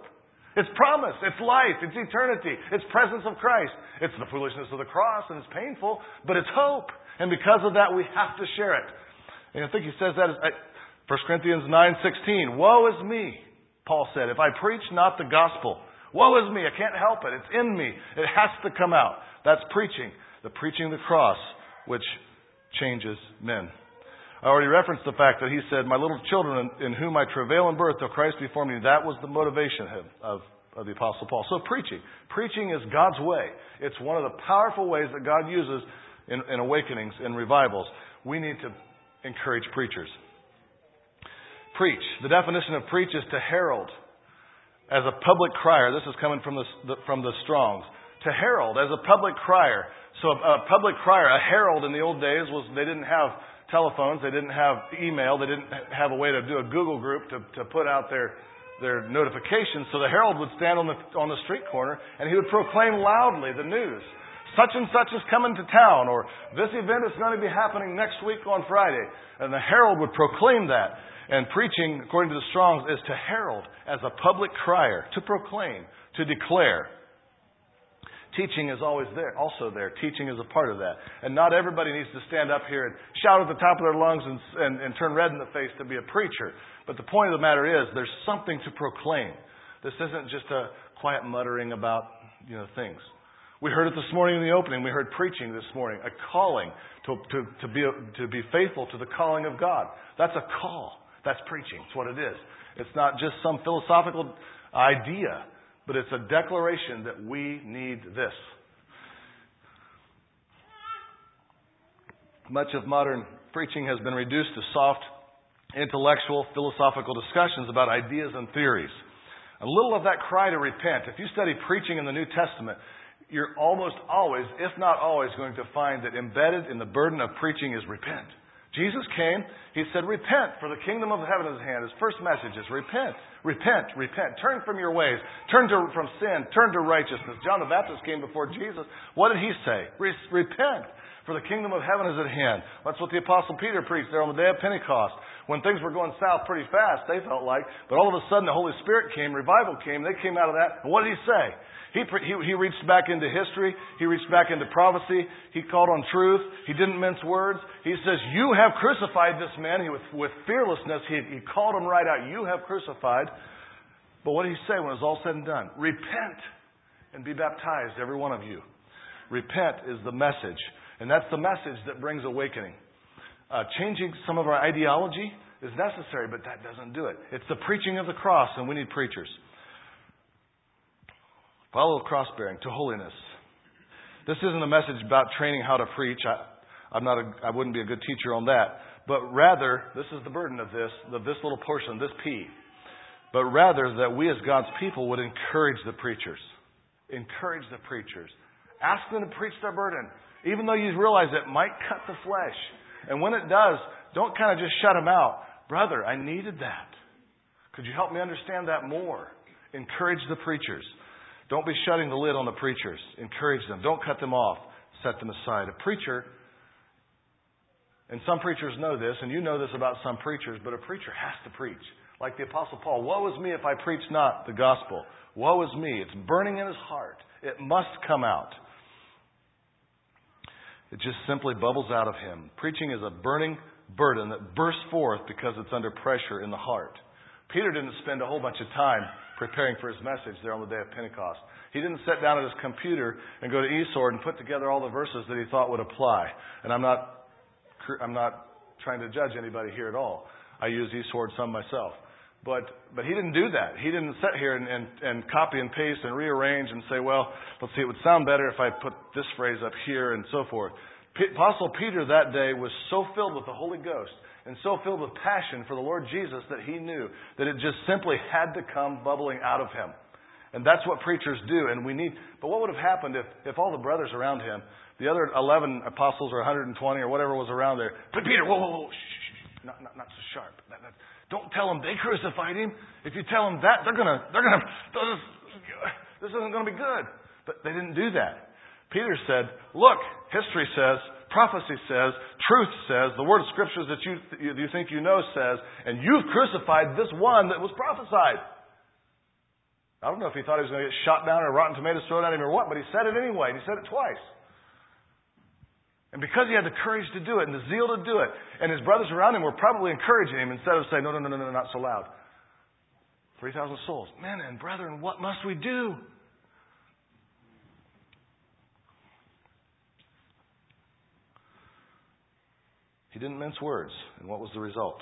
It's promise. It's life. It's eternity. It's presence of Christ. It's the foolishness of the cross, and it's painful, but it's hope. And because of that, we have to share it. And I think he says that in 1 Corinthians 9:16. Woe is me, Paul said, if I preach not the gospel. Woe is me. I can't help it. It's in me. It has to come out. That's preaching. The preaching of the cross, which changes men. I already referenced the fact that he said, my little children in whom I travail in birth till Christ be formed in you. That was the motivation of the Apostle Paul. So preaching. Preaching is God's way. It's one of the powerful ways that God uses in awakenings, in revivals. We need to encourage preachers. Preach. The definition of preach is to herald. As a public crier. This is coming from the Strongs. To herald as a public crier. So a public crier, a herald in the old days was, they didn't have telephones, they didn't have email, they didn't have a way to do a Google group to put out their notifications. So the herald would stand on the street corner and he would proclaim loudly the news. Such and such is coming to town, or this event is going to be happening next week on Friday. And the herald would proclaim that. And preaching, according to the Strongs, is to herald as a public crier, to proclaim, to declare. Teaching is always there, also there. Teaching is a part of that. And not everybody needs to stand up here and shout at the top of their lungs and turn red in the face to be a preacher. But the point of the matter is, there's something to proclaim. This isn't just a quiet muttering about, things. We heard it this morning in the opening. We heard preaching this morning. A calling to be faithful to the calling of God. That's a call. That's preaching. It's what it is. It's not just some philosophical idea, but it's a declaration that we need this. Much of modern preaching has been reduced to soft, intellectual, philosophical discussions about ideas and theories. A little of that cry to repent. If you study preaching in the New Testament, you're almost always, if not always, going to find that embedded in the burden of preaching is repent. Jesus came, He said, repent, for the kingdom of heaven is at hand. His first message is repent, repent, repent. Turn from your ways. Turn from sin. Turn to righteousness. John the Baptist came before Jesus. What did he say? Repent, for the kingdom of heaven is at hand. That's what the Apostle Peter preached there on the day of Pentecost. When things were going south pretty fast, they felt like, but all of a sudden the Holy Spirit came, revival came, they came out of that. And what did he say? He reached back into history. He reached back into prophecy. He called on truth. He didn't mince words. He says, you have crucified this man. With fearlessness, he called him right out. You have crucified. But what did he say when it was all said and done? Repent and be baptized, every one of you. Repent is the message. And that's the message that brings awakening. Changing some of our ideology is necessary, but that doesn't do it. It's the preaching of the cross, and we need preachers. Follow cross-bearing to holiness. This isn't a message about training how to preach. I wouldn't be a good teacher on that. But rather, this is the burden of this little portion, this P. But rather that we as God's people would encourage the preachers. Encourage the preachers. Ask them to preach their burden. Even though you realize it might cut the flesh. And when it does, don't kind of just shut them out. Brother, I needed that. Could you help me understand that more? Encourage the preachers. Don't be shutting the lid on the preachers. Encourage them. Don't cut them off. Set them aside. A preacher, and some preachers know this, and you know this about some preachers, but a preacher has to preach. Like the Apostle Paul, woe is me if I preach not the gospel. Woe is me. It's burning in his heart. It must come out. It just simply bubbles out of him. Preaching is a burning burden that bursts forth because it's under pressure in the heart. Peter didn't spend a whole bunch of time preparing for his message there on the day of Pentecost. He didn't sit down at his computer and go to eSword and put together all the verses that he thought would apply. And I'm not trying to judge anybody here at all. I use eSword some myself. But he didn't do that. He didn't sit here and copy and paste and rearrange and say, well, let's see, it would sound better if I put this phrase up here and so forth. Apostle Peter that day was so filled with the Holy Ghost and so filled with passion for the Lord Jesus that he knew that it just simply had to come bubbling out of him. And that's what preachers do. And but what would have happened if all the brothers around him, the other 11 apostles or 120 or whatever was around there, but Peter, whoa, shh, not so sharp. Don't tell them they crucified him. If you tell them that, this isn't going to be good. But they didn't do that. Peter said, look, history says, prophecy says, truth says, the word of scriptures that you think you know says, and you've crucified this one that was prophesied. I don't know if he thought he was going to get shot down or rotten tomatoes thrown at him or what, but he said it anyway, and he said it twice. And because he had the courage to do it and the zeal to do it, and his brothers around him were probably encouraging him instead of saying, no, not so loud. 3,000 souls. Men and brethren, what must we do? He didn't mince words. And what was the result?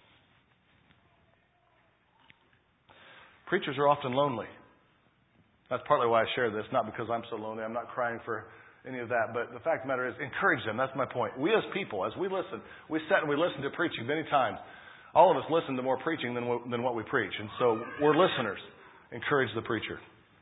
Preachers are often lonely. That's partly why I share this, not because I'm so lonely. I'm not crying for any of that. But the fact of the matter is, encourage them. That's my point. We as people, as we listen, we sit and we listen to preaching many times. All of us listen to more preaching than what we preach. And so we're listeners. Encourage the preacher.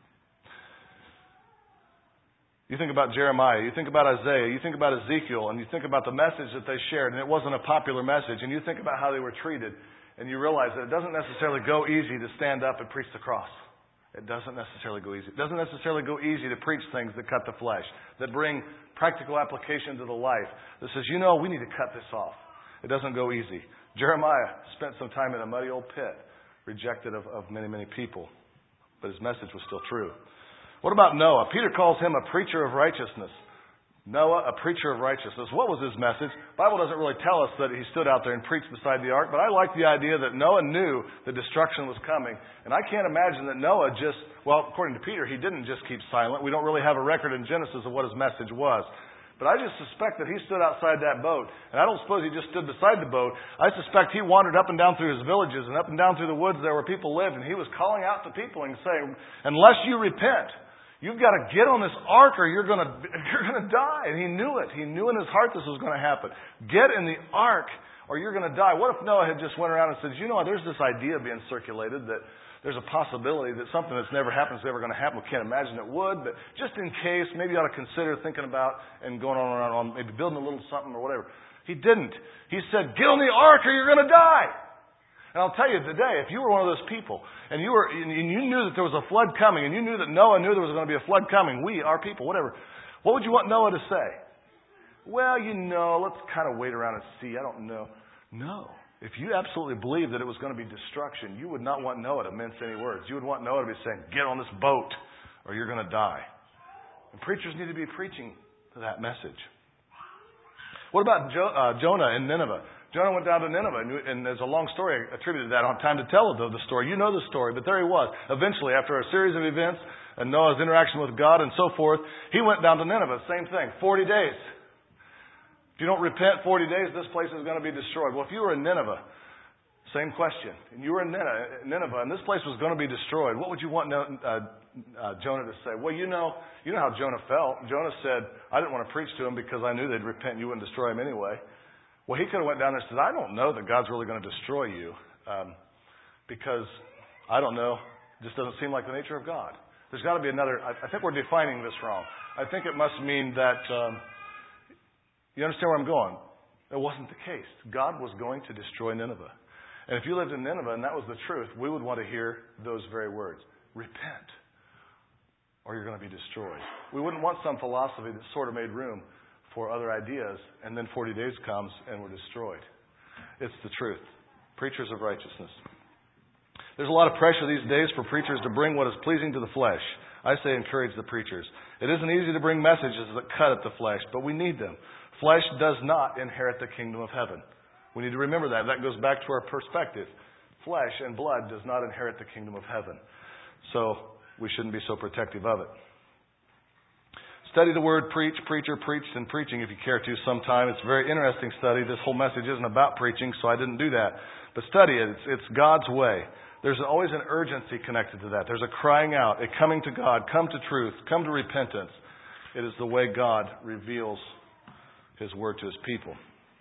You think about Jeremiah, you think about Isaiah, you think about Ezekiel, and you think about the message that they shared, and it wasn't a popular message, and you think about how they were treated, and you realize that it doesn't necessarily go easy to stand up and preach the cross. It doesn't necessarily go easy. It doesn't necessarily go easy to preach things that cut the flesh, that bring practical application to the life, that says, we need to cut this off. It doesn't go easy. Jeremiah spent some time in a muddy old pit, rejected of many, many people, but his message was still true. What about Noah? Peter calls him a preacher of righteousness. Noah, a preacher of righteousness. What was his message? The Bible doesn't really tell us that he stood out there and preached beside the ark, but I like the idea that Noah knew the destruction was coming. And I can't imagine that Noah according to Peter, he didn't just keep silent. We don't really have a record in Genesis of what his message was. But I just suspect that he stood outside that boat. And I don't suppose he just stood beside the boat. I suspect he wandered up and down through his villages and up and down through the woods there where people lived. And he was calling out to people and saying, unless you repent, you've got to get on this ark or you're going to die. And he knew it. He knew in his heart this was going to happen. Get in the ark or you're going to die. What if Noah had just went around and said, there's this idea being circulated that there's a possibility that something that's never happened is ever going to happen. We can't imagine it would, but just in case, maybe you ought to consider thinking about and going on, maybe building a little something or whatever. He didn't. He said, get on the ark or you're going to die. And I'll tell you today, if you were one of those people and you knew that there was a flood coming and you knew that Noah knew there was going to be a flood coming, our people, whatever, what would you want Noah to say? Well, let's kind of wait around and see. I don't know. No. If you absolutely believed that it was going to be destruction, you would not want Noah to mince any words. You would want Noah to be saying, get on this boat or you're going to die. And preachers need to be preaching to that message. What about Jonah in Nineveh? Jonah went down to Nineveh, and there's a long story attributed to that. I don't have time to tell the story. You know the story, but there he was. Eventually, after a series of events and Noah's interaction with God and so forth, he went down to Nineveh. Same thing, 40 days. If you don't repent 40 days, this place is going to be destroyed. Well, if you were in Nineveh, same question. And you were in Nineveh, and this place was going to be destroyed. What would you want Jonah to say? Well, you know how Jonah felt. Jonah said, I didn't want to preach to him because I knew they'd repent and you wouldn't destroy him anyway. Well, he could have went down there and said, I don't know that God's really going to destroy you because I don't know. It just doesn't seem like the nature of God. There's got to be another. I think we're defining this wrong. I think it must mean that you understand where I'm going. It wasn't the case. God was going to destroy Nineveh. And if you lived in Nineveh and that was the truth, we would want to hear those very words. Repent or you're going to be destroyed. We wouldn't want some philosophy that sort of made room for other ideas, and then 40 days comes and we're destroyed. It's the truth. Preachers of righteousness. There's a lot of pressure these days for preachers to bring what is pleasing to the flesh. I say encourage the preachers. It isn't easy to bring messages that cut at the flesh, but we need them. Flesh does not inherit the kingdom of heaven. We need to remember that. That goes back to our perspective. Flesh and blood does not inherit the kingdom of heaven. So we shouldn't be so protective of it. Study the word preach, preacher, preached, and preaching if you care to sometime. It's a very interesting study. This whole message isn't about preaching, so I didn't do that. But study it. It's God's way. There's always an urgency connected to that. There's a crying out, a coming to God, come to truth, come to repentance. It is the way God reveals His word to His people.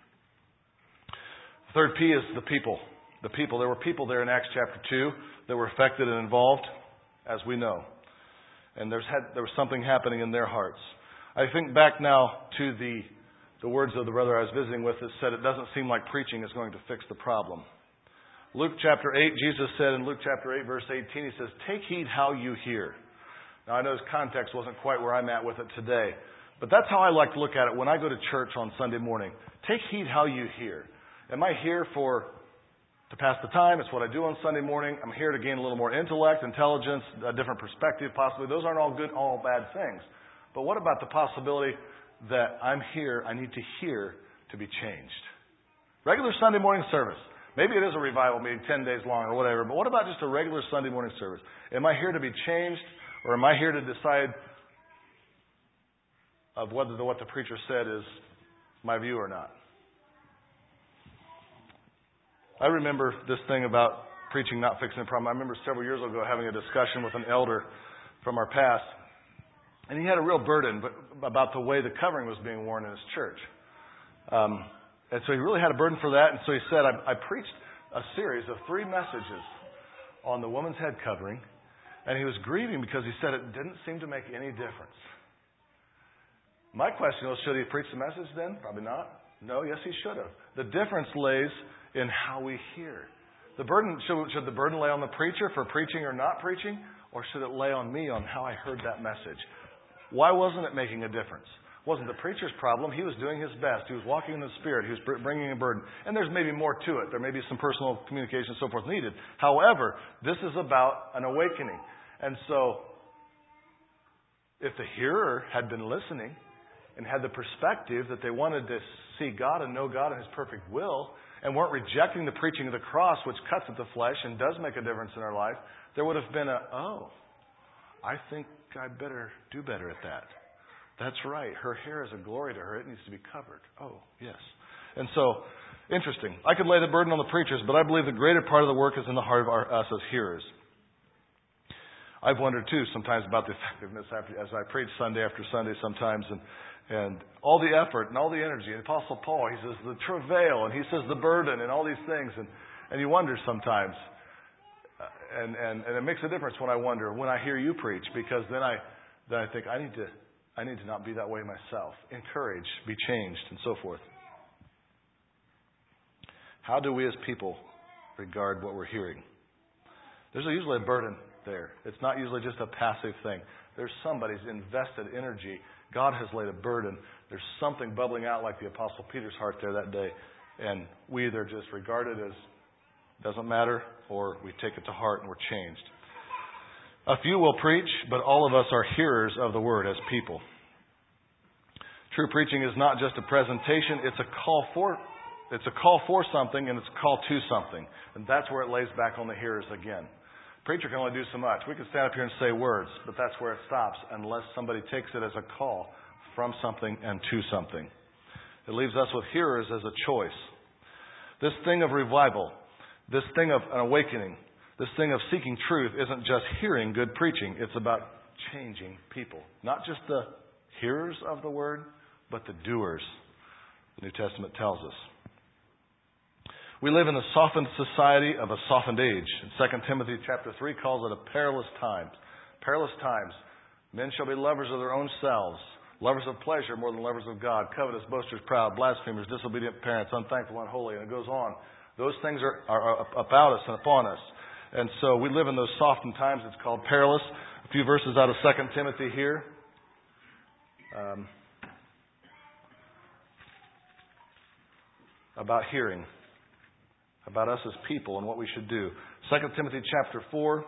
The third P is the people. The people. There were people there in Acts chapter 2 that were affected and involved, as we know. And there was something happening in their hearts. I think back now to the words of the brother I was visiting with that said it doesn't seem like preaching is going to fix the problem. Luke chapter 8, Jesus said in Luke chapter 8, verse 18, He says, take heed how you hear. Now I know His context wasn't quite where I'm at with it today, but that's how I like to look at it when I go to church on Sunday morning. Take heed how you hear. Am I here for to pass the time. It's what I do on Sunday morning. I'm here to gain a little more intellect, intelligence, a different perspective, possibly. Those aren't all good, all bad things. But what about the possibility that I'm here, I need to hear to be changed? Regular Sunday morning service. Maybe it is a revival meeting 10 days long or whatever, but what about just a regular Sunday morning service? Am I here to be changed, or am I here to decide of whether what the preacher said is my view or not? I remember this thing about preaching not fixing a problem. I remember several years ago having a discussion with an elder from our past, and he had a real burden about the way the covering was being worn in his church. And so he really had a burden for that. And so he said, I preached a series of 3 messages on the woman's head covering. And he was grieving because he said it didn't seem to make any difference. My question was, should he preach the message then? Probably not. No, yes, he should have. The difference lays in how we hear. The burden should the burden lay on the preacher for preaching or not preaching? Or should it lay on me on how I heard that message? Why wasn't it making a difference? It wasn't the preacher's problem. He was doing his best. He was walking in the Spirit. He was bringing a burden. And there's maybe more to it. There may be some personal communication and so forth needed. However, this is about an awakening. And so, if the hearer had been listening and had the perspective that they wanted to see God and know God in His perfect will, and weren't rejecting the preaching of the cross, which cuts at the flesh and does make a difference in our life, there would have been I think I better do better at that. That's right. Her hair is a glory to her. It needs to be covered. Oh, yes. And so, interesting. I could lay the burden on the preachers, but I believe the greater part of the work is in the heart of us as hearers. I've wondered, too, sometimes about the effectiveness as I preach Sunday after Sunday sometimes, and all the effort and all the energy. And Apostle Paul, he says the travail, and he says the burden, and all these things. And you wonder sometimes. And it makes a difference when I hear you preach, because then I think I need to not be that way myself. Encourage, be changed, and so forth. How do we as people regard what we're hearing? There's usually a burden there. It's not usually just a passive thing. There's somebody's invested energy. God has laid a burden. There's something bubbling out like the Apostle Peter's heart there that day. And we either just regard it as doesn't matter, or we take it to heart and we're changed. A few will preach, but all of us are hearers of the word as people. True preaching is not just a presentation, it's a call for something, and it's a call to something. And that's where it lays back on the hearers again. Preacher can only do so much. We can stand up here and say words, but that's where it stops unless somebody takes it as a call from something and to something. It leaves us with hearers as a choice. This thing of revival, this thing of an awakening, this thing of seeking truth isn't just hearing good preaching. It's about changing people. Not just the hearers of the word, but the doers, the New Testament tells us. We live in a softened society of a softened age. 2 Timothy chapter 3 calls it a perilous time. Perilous times. Men shall be lovers of their own selves, lovers of pleasure more than lovers of God, covetous, boasters, proud, blasphemers, disobedient parents, unthankful, unholy, and it goes on. Those things are about us and upon us. And so we live in those softened times. It's called perilous. A few verses out of 2 Timothy here. About hearing. About us as people and what we should do. 2 Timothy chapter 4.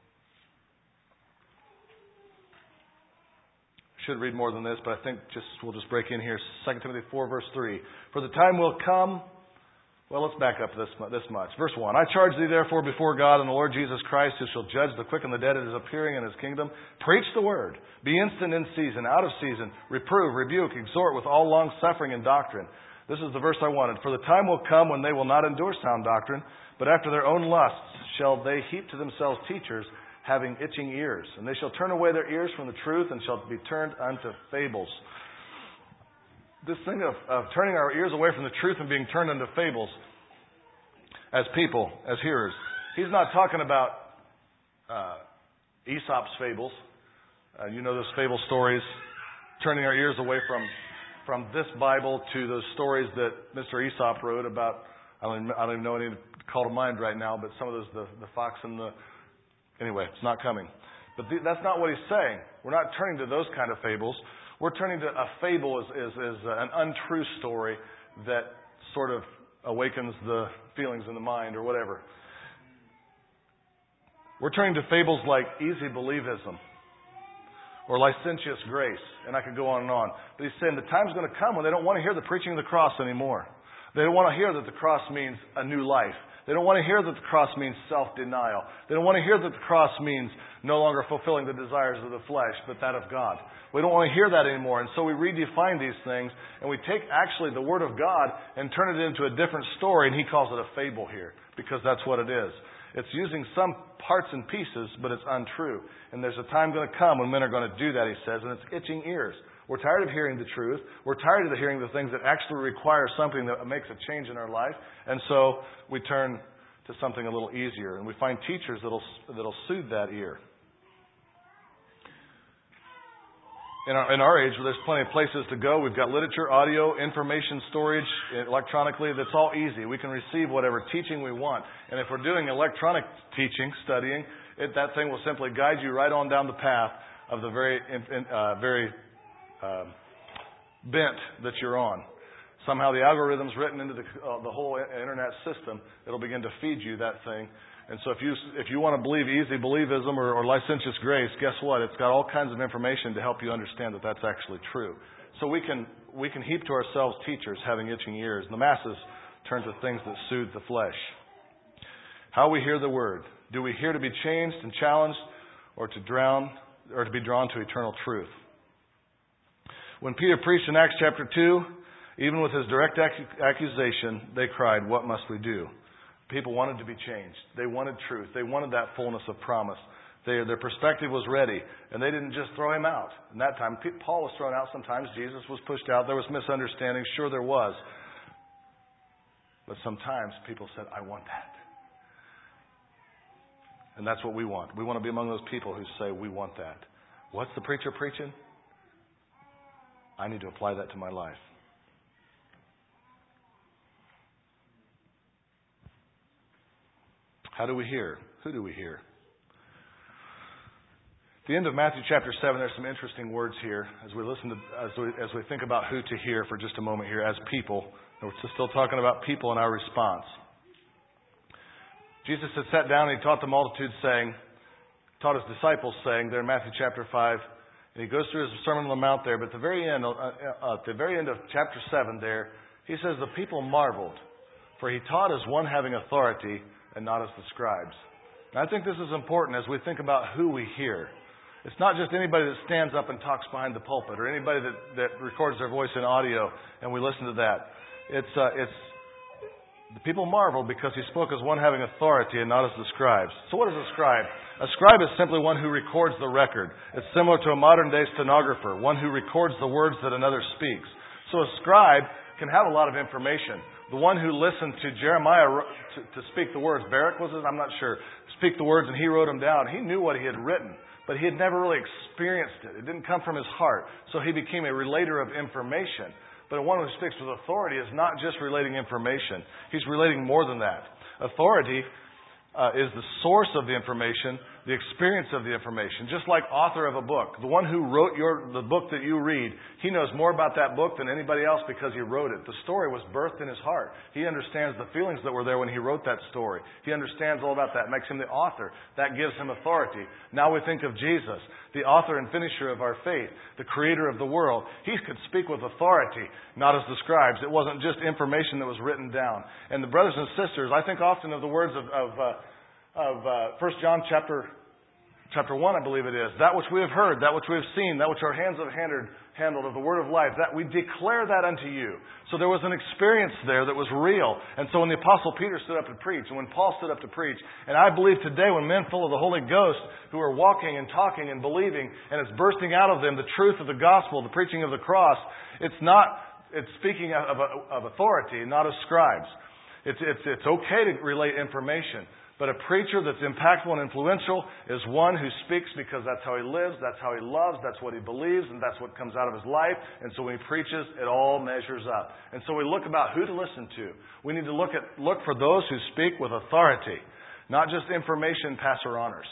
Should read more than this, but I think we'll just break in here. 2 Timothy 4 verse 3. For the time will come. Well, let's back up this much. Verse 1. I charge thee therefore before God and the Lord Jesus Christ, who shall judge the quick and the dead at His appearing in His kingdom. Preach the word. Be instant in season, out of season. Reprove, rebuke, exhort with all long suffering and doctrine. This is the verse I wanted. For the time will come when they will not endure sound doctrine, but after their own lusts shall they heap to themselves teachers, having itching ears. And they shall turn away their ears from the truth, and shall be turned unto fables. This thing of turning our ears away from the truth and being turned into fables as people, as hearers. He's not talking about Aesop's fables. You know those fable stories, turning our ears away from this Bible to those stories that Mr. Aesop wrote about. I don't even know any to call to mind right now, but some of those, the fox and the... Anyway, it's not coming. But that's not what he's saying. We're not turning to those kind of fables. We're turning to a fable is an untrue story that sort of awakens the feelings in the mind or whatever. We're turning to fables like easy believism or licentious grace, and I could go on and on. But he's saying the time's going to come when they don't want to hear the preaching of the cross anymore. They don't want to hear that the cross means a new life. They don't want to hear that the cross means self-denial. They don't want to hear that the cross means no longer fulfilling the desires of the flesh, but that of God. We don't want to hear that anymore. And so we redefine these things, and we take actually the Word of God and turn it into a different story, and he calls it a fable here, because that's what it is. It's using some parts and pieces, but it's untrue. And there's a time going to come when men are going to do that, he says, and it's itching ears. We're tired of hearing the truth. We're tired of hearing the things that actually require something that makes a change in our life. And so we turn to something a little easier. And we find teachers that'll soothe that ear. In our age, there's plenty of places to go. We've got literature, audio, information storage, electronically. That's all easy. We can receive whatever teaching we want. And if we're doing electronic teaching, studying, that thing will simply guide you right on down the path of the very bent that you're on. Somehow the algorithm's written into the whole internet system. It'll begin to feed you that thing. And so if you want to believe easy believism or licentious grace, guess what? It's got all kinds of information to help you understand that that's actually true. So we can heap to ourselves teachers having itching ears. And the masses turn to things that soothe the flesh. How we hear the word. Do we hear to be changed and challenged, or to be drawn to eternal truth? When Peter preached in Acts chapter 2, even with his direct accusation, they cried, "What must we do?" People wanted to be changed. They wanted truth. They wanted that fullness of promise. Their perspective was ready, and they didn't just throw him out. In that time, Paul was thrown out sometimes. Jesus was pushed out. There was misunderstanding. Sure, there was. But sometimes people said, "I want that." And that's what we want. We want to be among those people who say, "We want that." What's the preacher preaching? I need to apply that to my life. How do we hear? Who do we hear? At the end of Matthew chapter 7, there's some interesting words here as we think about who to hear for just a moment here as people. And we're still talking about people and our response. Jesus had sat down and he taught the multitude taught his disciples saying, there in Matthew chapter 5, and he goes through his Sermon on the Mount there, but at the very end of chapter 7 there, he says the people marveled, for he taught as one having authority and not as the scribes. And I think this is important as we think about who we hear. It's not just anybody that stands up and talks behind the pulpit, or anybody that records their voice in audio and we listen to that. The people marveled because he spoke as one having authority and not as the scribes. So what is a scribe? A scribe is simply one who records the record. It's similar to a modern-day stenographer, one who records the words that another speaks. So a scribe can have a lot of information. The one who listened to Jeremiah to speak the words, Baruch was it? I'm not sure. Speak the words, and he wrote them down. He knew what he had written, but he had never really experienced it. It didn't come from his heart. So he became a relator of information. But one who speaks with authority is not just relating information. He's relating more than that. Authority is the source of the information, the experience of the information. Just like author of a book. The one who wrote the book that you read, he knows more about that book than anybody else because he wrote it. The story was birthed in his heart. He understands the feelings that were there when he wrote that story. He understands all about that. Makes him the author. That gives him authority. Now we think of Jesus, the author and finisher of our faith, the creator of the world. He could speak with authority, not as the scribes. It wasn't just information that was written down. And the brothers and sisters, I think often of the words of 1 John chapter 1, I believe it is. That which we have heard, that which we have seen, that which our hands have handled of the word of life, that we declare that unto you. So there was an experience there that was real. And so when the Apostle Peter stood up to preach, and when Paul stood up to preach, and I believe today when men full of the Holy Ghost who are walking and talking and believing, and it's bursting out of them the truth of the gospel, the preaching of the cross, it's speaking of authority, not of scribes. It's okay to relay information. But a preacher that's impactful and influential is one who speaks because that's how he lives, that's how he loves, that's what he believes, and that's what comes out of his life. And so when he preaches, it all measures up. And so we look about who to listen to. We need to look for those who speak with authority, not just information passer-honors.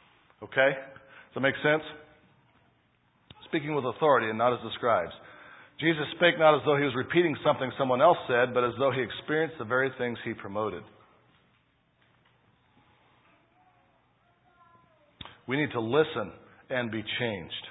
Okay? Does that make sense? Speaking with authority and not as the scribes. Jesus spake not as though he was repeating something someone else said, but as though he experienced the very things he promoted. We need to listen and be changed.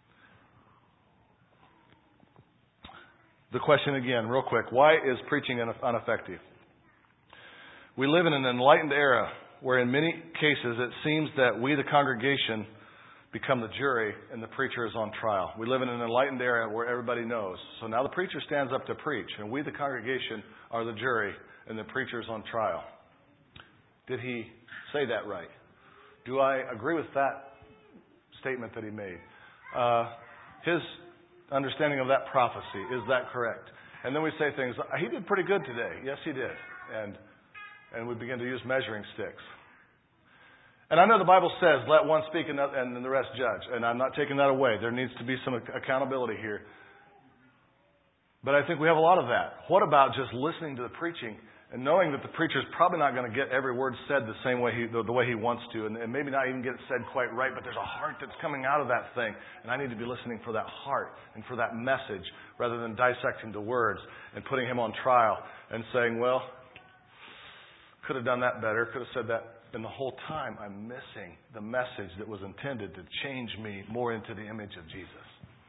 The question again, real quick. Why is preaching ineffective? We live in an enlightened era where in many cases it seems that we, the congregation, become the jury and the preacher is on trial. We live in an enlightened era where everybody knows. So now the preacher stands up to preach, and we, the congregation, are the jury and the preacher is on trial. Did he say that right? Do I agree with that statement that he made? His understanding of that prophecy, is that correct? And then we say things, he did pretty good today. Yes, he did. And we begin to use measuring sticks. And I know the Bible says, let one speak and the rest judge. And I'm not taking that away. There needs to be some accountability here. But I think we have a lot of that. What about just listening to the preaching and knowing that the preacher's probably not going to get every word said the same way the way he wants to, and maybe not even get it said quite right, but there's a heart that's coming out of that thing, and I need to be listening for that heart and for that message rather than dissecting the words and putting him on trial and saying, well, could have done that better, could have said that. And the whole time I'm missing the message that was intended to change me more into the image of Jesus.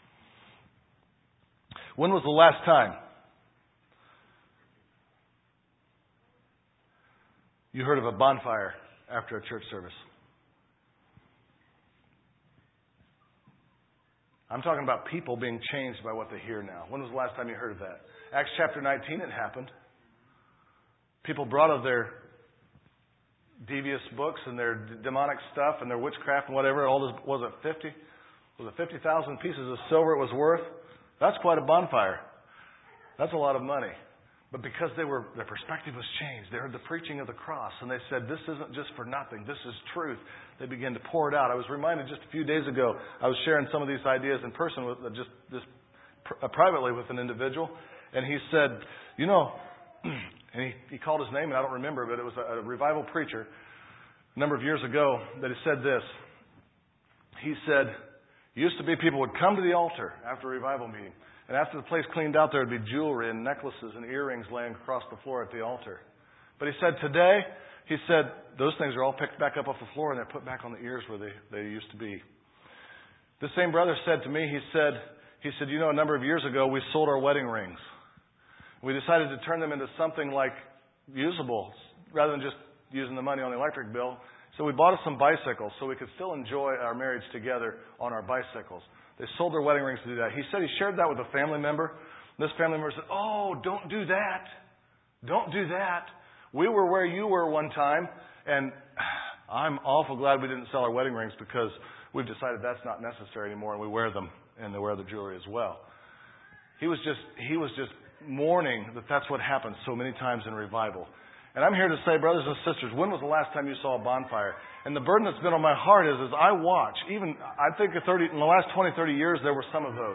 When was the last time you heard of a bonfire after a church service? I'm talking about people being changed by what they hear now. When was the last time you heard of that? Acts chapter 19, it happened. People brought of their devious books and their demonic stuff and their witchcraft and whatever. All this, was it 50,000 pieces of silver it was worth? That's quite a bonfire. That's a lot of money. But because their perspective was changed, they heard the preaching of the cross, and they said, this isn't just for nothing, this is truth. They began to pour it out. I was reminded just a few days ago, I was sharing some of these ideas in person, with privately with an individual, and he said, you know, and he called his name, and I don't remember, but it was a revival preacher a number of years ago that he said this. He said, it used to be people would come to the altar after a revival meeting, and after the place cleaned out, there would be jewelry and necklaces and earrings laying across the floor at the altar. But he said today, those things are all picked back up off the floor and they're put back on the ears where they used to be. The same brother said to me, he said, you know, a number of years ago, we sold our wedding rings. We decided to turn them into something like usable rather than just using the money on the electric bill. So we bought us some bicycles so we could still enjoy our marriage together on our bicycles. They sold their wedding rings to do that. He said he shared that with a family member. This family member said, oh, don't do that. Don't do that. We were where you were one time, and I'm awful glad we didn't sell our wedding rings because we've decided that's not necessary anymore, and we wear them, and they wear the jewelry as well. He was just mourning that that's what happens so many times in revival. And I'm here to say, brothers and sisters, when was the last time you saw a bonfire? And the burden that's been on my heart is as I watch, even I think in the last 20, 30 years, there were some of those.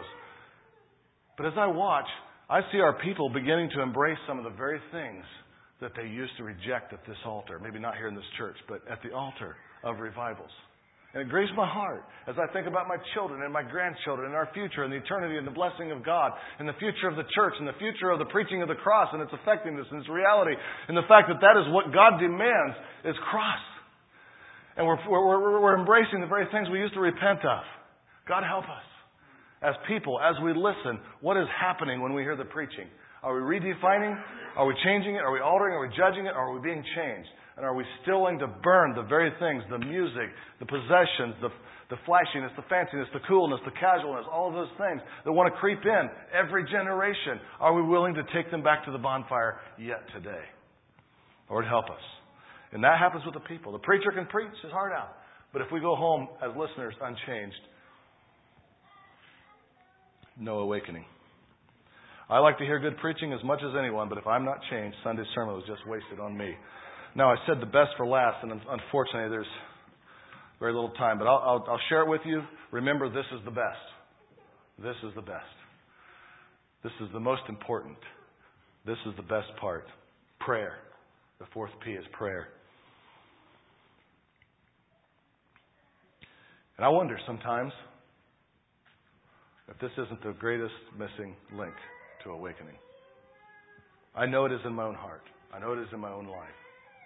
But as I watch, I see our people beginning to embrace some of the very things that they used to reject at this altar. Maybe not here in this church, but at the altar of revivals. And it grieves my heart as I think about my children and my grandchildren and our future and the eternity and the blessing of God and the future of the church and the future of the preaching of the cross and its effectiveness and its reality and the fact that that is what God demands is cross. And we're embracing the very things we used to repent of. God help us. As people, as we listen, what is happening when we hear the preaching? Are we redefining? Are we changing it? Are we altering? Are we judging it? Or are we being changed? And are we still willing to burn the very things, the music, the possessions, the flashiness, the fanciness, the coolness, the casualness, all of those things that want to creep in every generation? Are we willing to take them back to the bonfire yet today? Lord, help us. And that happens with the people. The preacher can preach his heart out. But if we go home as listeners unchanged, no awakening. I like to hear good preaching as much as anyone, but if I'm not changed, Sunday's sermon was just wasted on me. Now, I said the best for last, and unfortunately, there's very little time, but I'll share it with you. Remember, this is the best. This is the best. This is the most important. This is the best part. Prayer. The fourth P is prayer. And I wonder sometimes, if this isn't the greatest missing link to awakening. I know it is in my own heart. I know it is in my own life.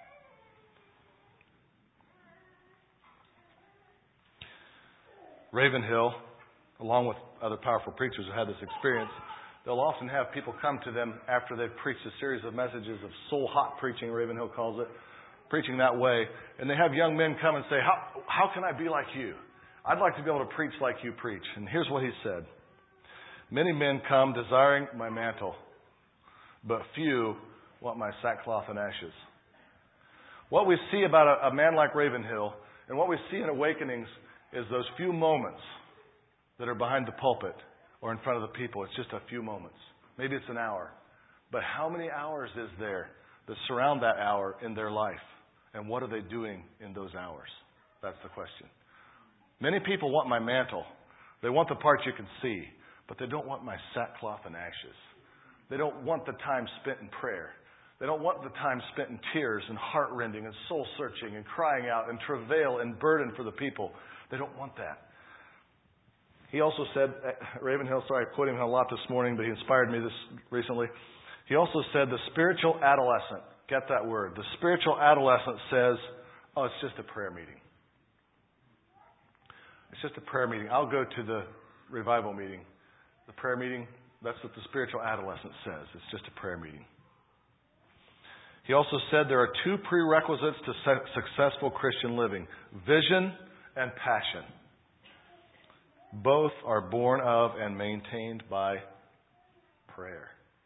Ravenhill, along with other powerful preachers who had this experience, they'll often have people come to them after they've preached a series of messages of soul hot preaching, Ravenhill calls it, preaching that way. And they have young men come and say, how can I be like you? I'd like to be able to preach like you preach. And here's what he said. Many men come desiring my mantle, but few want my sackcloth and ashes. What we see about a man like Ravenhill, and what we see in Awakenings, is those few moments that are behind the pulpit or in front of the people. It's just a few moments. Maybe it's an hour. But how many hours is there that surround that hour in their life? And what are they doing in those hours? That's the question. Many people want my mantle. They want the part you can see, but they don't want my sackcloth and ashes. They don't want the time spent in prayer. They don't want the time spent in tears and heart-rending and soul-searching and crying out and travail and burden for the people. They don't want that. He also said, Ravenhill, sorry, I quoted him a lot this morning, but he inspired me this recently. He also said the spiritual adolescent, get that word, the spiritual adolescent says, oh, it's just a prayer meeting. It's just a prayer meeting. I'll go to the revival meeting. The prayer meeting, that's what the spiritual adolescent says. It's just a prayer meeting. He also said there are two prerequisites to successful Christian living: vision and passion. Both are born of and maintained by prayer.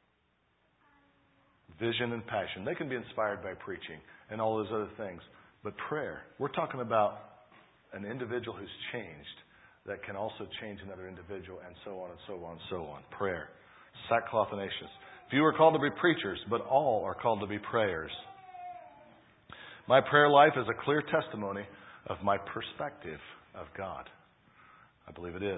Vision and passion. They can be inspired by preaching and all those other things. But prayer, we're talking about an individual who's changed that can also change another individual, and so on and so on and so on. Prayer. Sackcloth and ashes. Few are called to be preachers, but all are called to be prayers. My prayer life is a clear testimony of my perspective of God. I believe it is.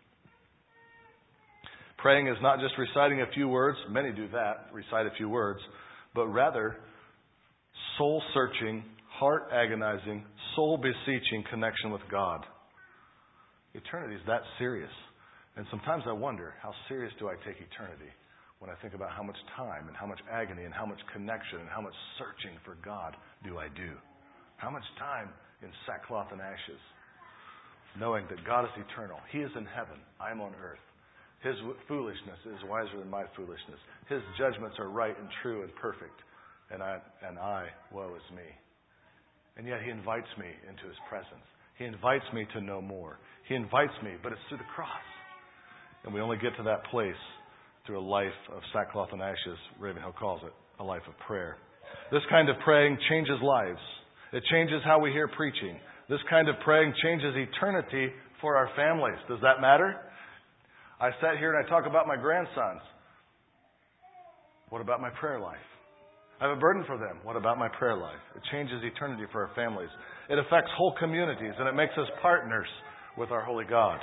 Praying is not just reciting a few words. Many do that, recite a few words. But rather, soul-searching, heart-agonizing, soul-beseeching connection with God. Eternity is that serious. And sometimes I wonder, how serious do I take eternity when I think about how much time and how much agony and how much connection and how much searching for God do I do? How much time in sackcloth and ashes? Knowing that God is eternal. He is in heaven. I am on earth. His foolishness is wiser than my foolishness. His judgments are right and true and perfect. And I, woe is me. And yet He invites me into His presence. He invites me to know more. He invites me, but it's through the cross. And we only get to that place through a life of sackcloth and ashes. Ravenhill calls it a life of prayer. This kind of praying changes lives. It changes how we hear preaching. This kind of praying changes eternity for our families. Does that matter? I sat here and I talk about my grandsons. What about my prayer life? I have a burden for them. What about my prayer life? It changes eternity for our families. It affects whole communities, and it makes us partners with our holy God.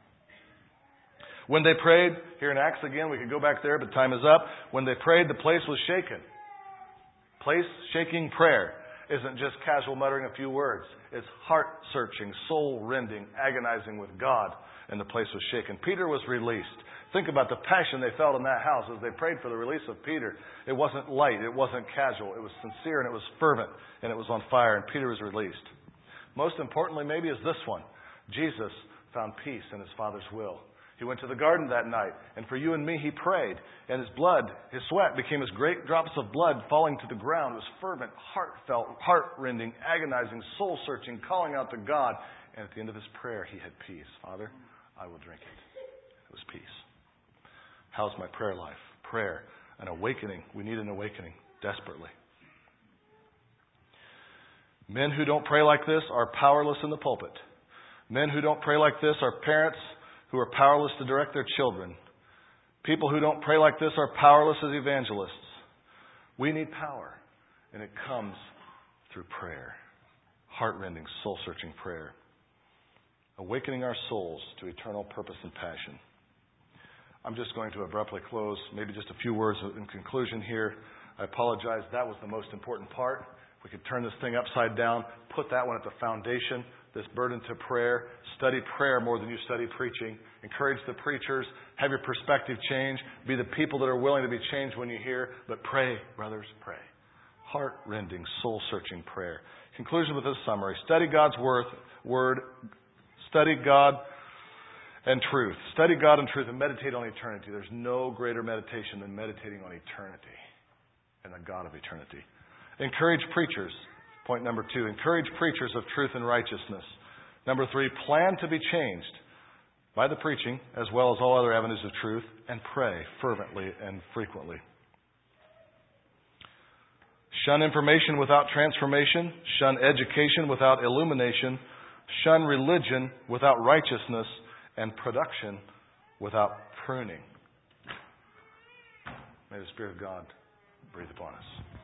When they prayed, here in Acts again, we could go back there, but time is up. When they prayed, the place was shaken. Place-shaking prayer isn't just casual muttering a few words. It's heart-searching, soul-rending, agonizing with God, and the place was shaken. Peter was released. Think about the passion they felt in that house as they prayed for the release of Peter. It wasn't light. It wasn't casual. It was sincere, and it was fervent, and it was on fire, and Peter was released. Most importantly, maybe, is this one. Jesus found peace in His Father's will. He went to the garden that night, and for you and me, He prayed. And His blood, His sweat became as great drops of blood falling to the ground. It was fervent, heartfelt, heart-rending, agonizing, soul-searching, calling out to God. And at the end of His prayer, He had peace. Father, I will drink it. It was peace. How's my prayer life? Prayer, an awakening. We need an awakening desperately. Men who don't pray like this are powerless in the pulpit. Men who don't pray like this are parents who are powerless to direct their children. People who don't pray like this are powerless as evangelists. We need power, and it comes through prayer. Heart-rending, soul-searching prayer. Awakening our souls to eternal purpose and passion. I'm just going to abruptly close, maybe just a few words in conclusion here. I apologize, that was the most important part. We could turn this thing upside down, put that one at the foundation, this burden to prayer. Study prayer more than you study preaching. Encourage the preachers. Have your perspective change. Be the people that are willing to be changed when you hear. But pray, brothers, pray. Heart-rending, soul-searching prayer. Conclusion with this summary. Study God's word. Study God and truth. Study God and truth and meditate on eternity. There's no greater meditation than meditating on eternity and the God of eternity. Encourage preachers. Point number 2. Encourage preachers of truth and righteousness. Number 3. Plan to be changed by the preaching as well as all other avenues of truth, and pray fervently and frequently. Shun information without transformation. Shun education without illumination. Shun religion without righteousness. And production without pruning. May the Spirit of God breathe upon us.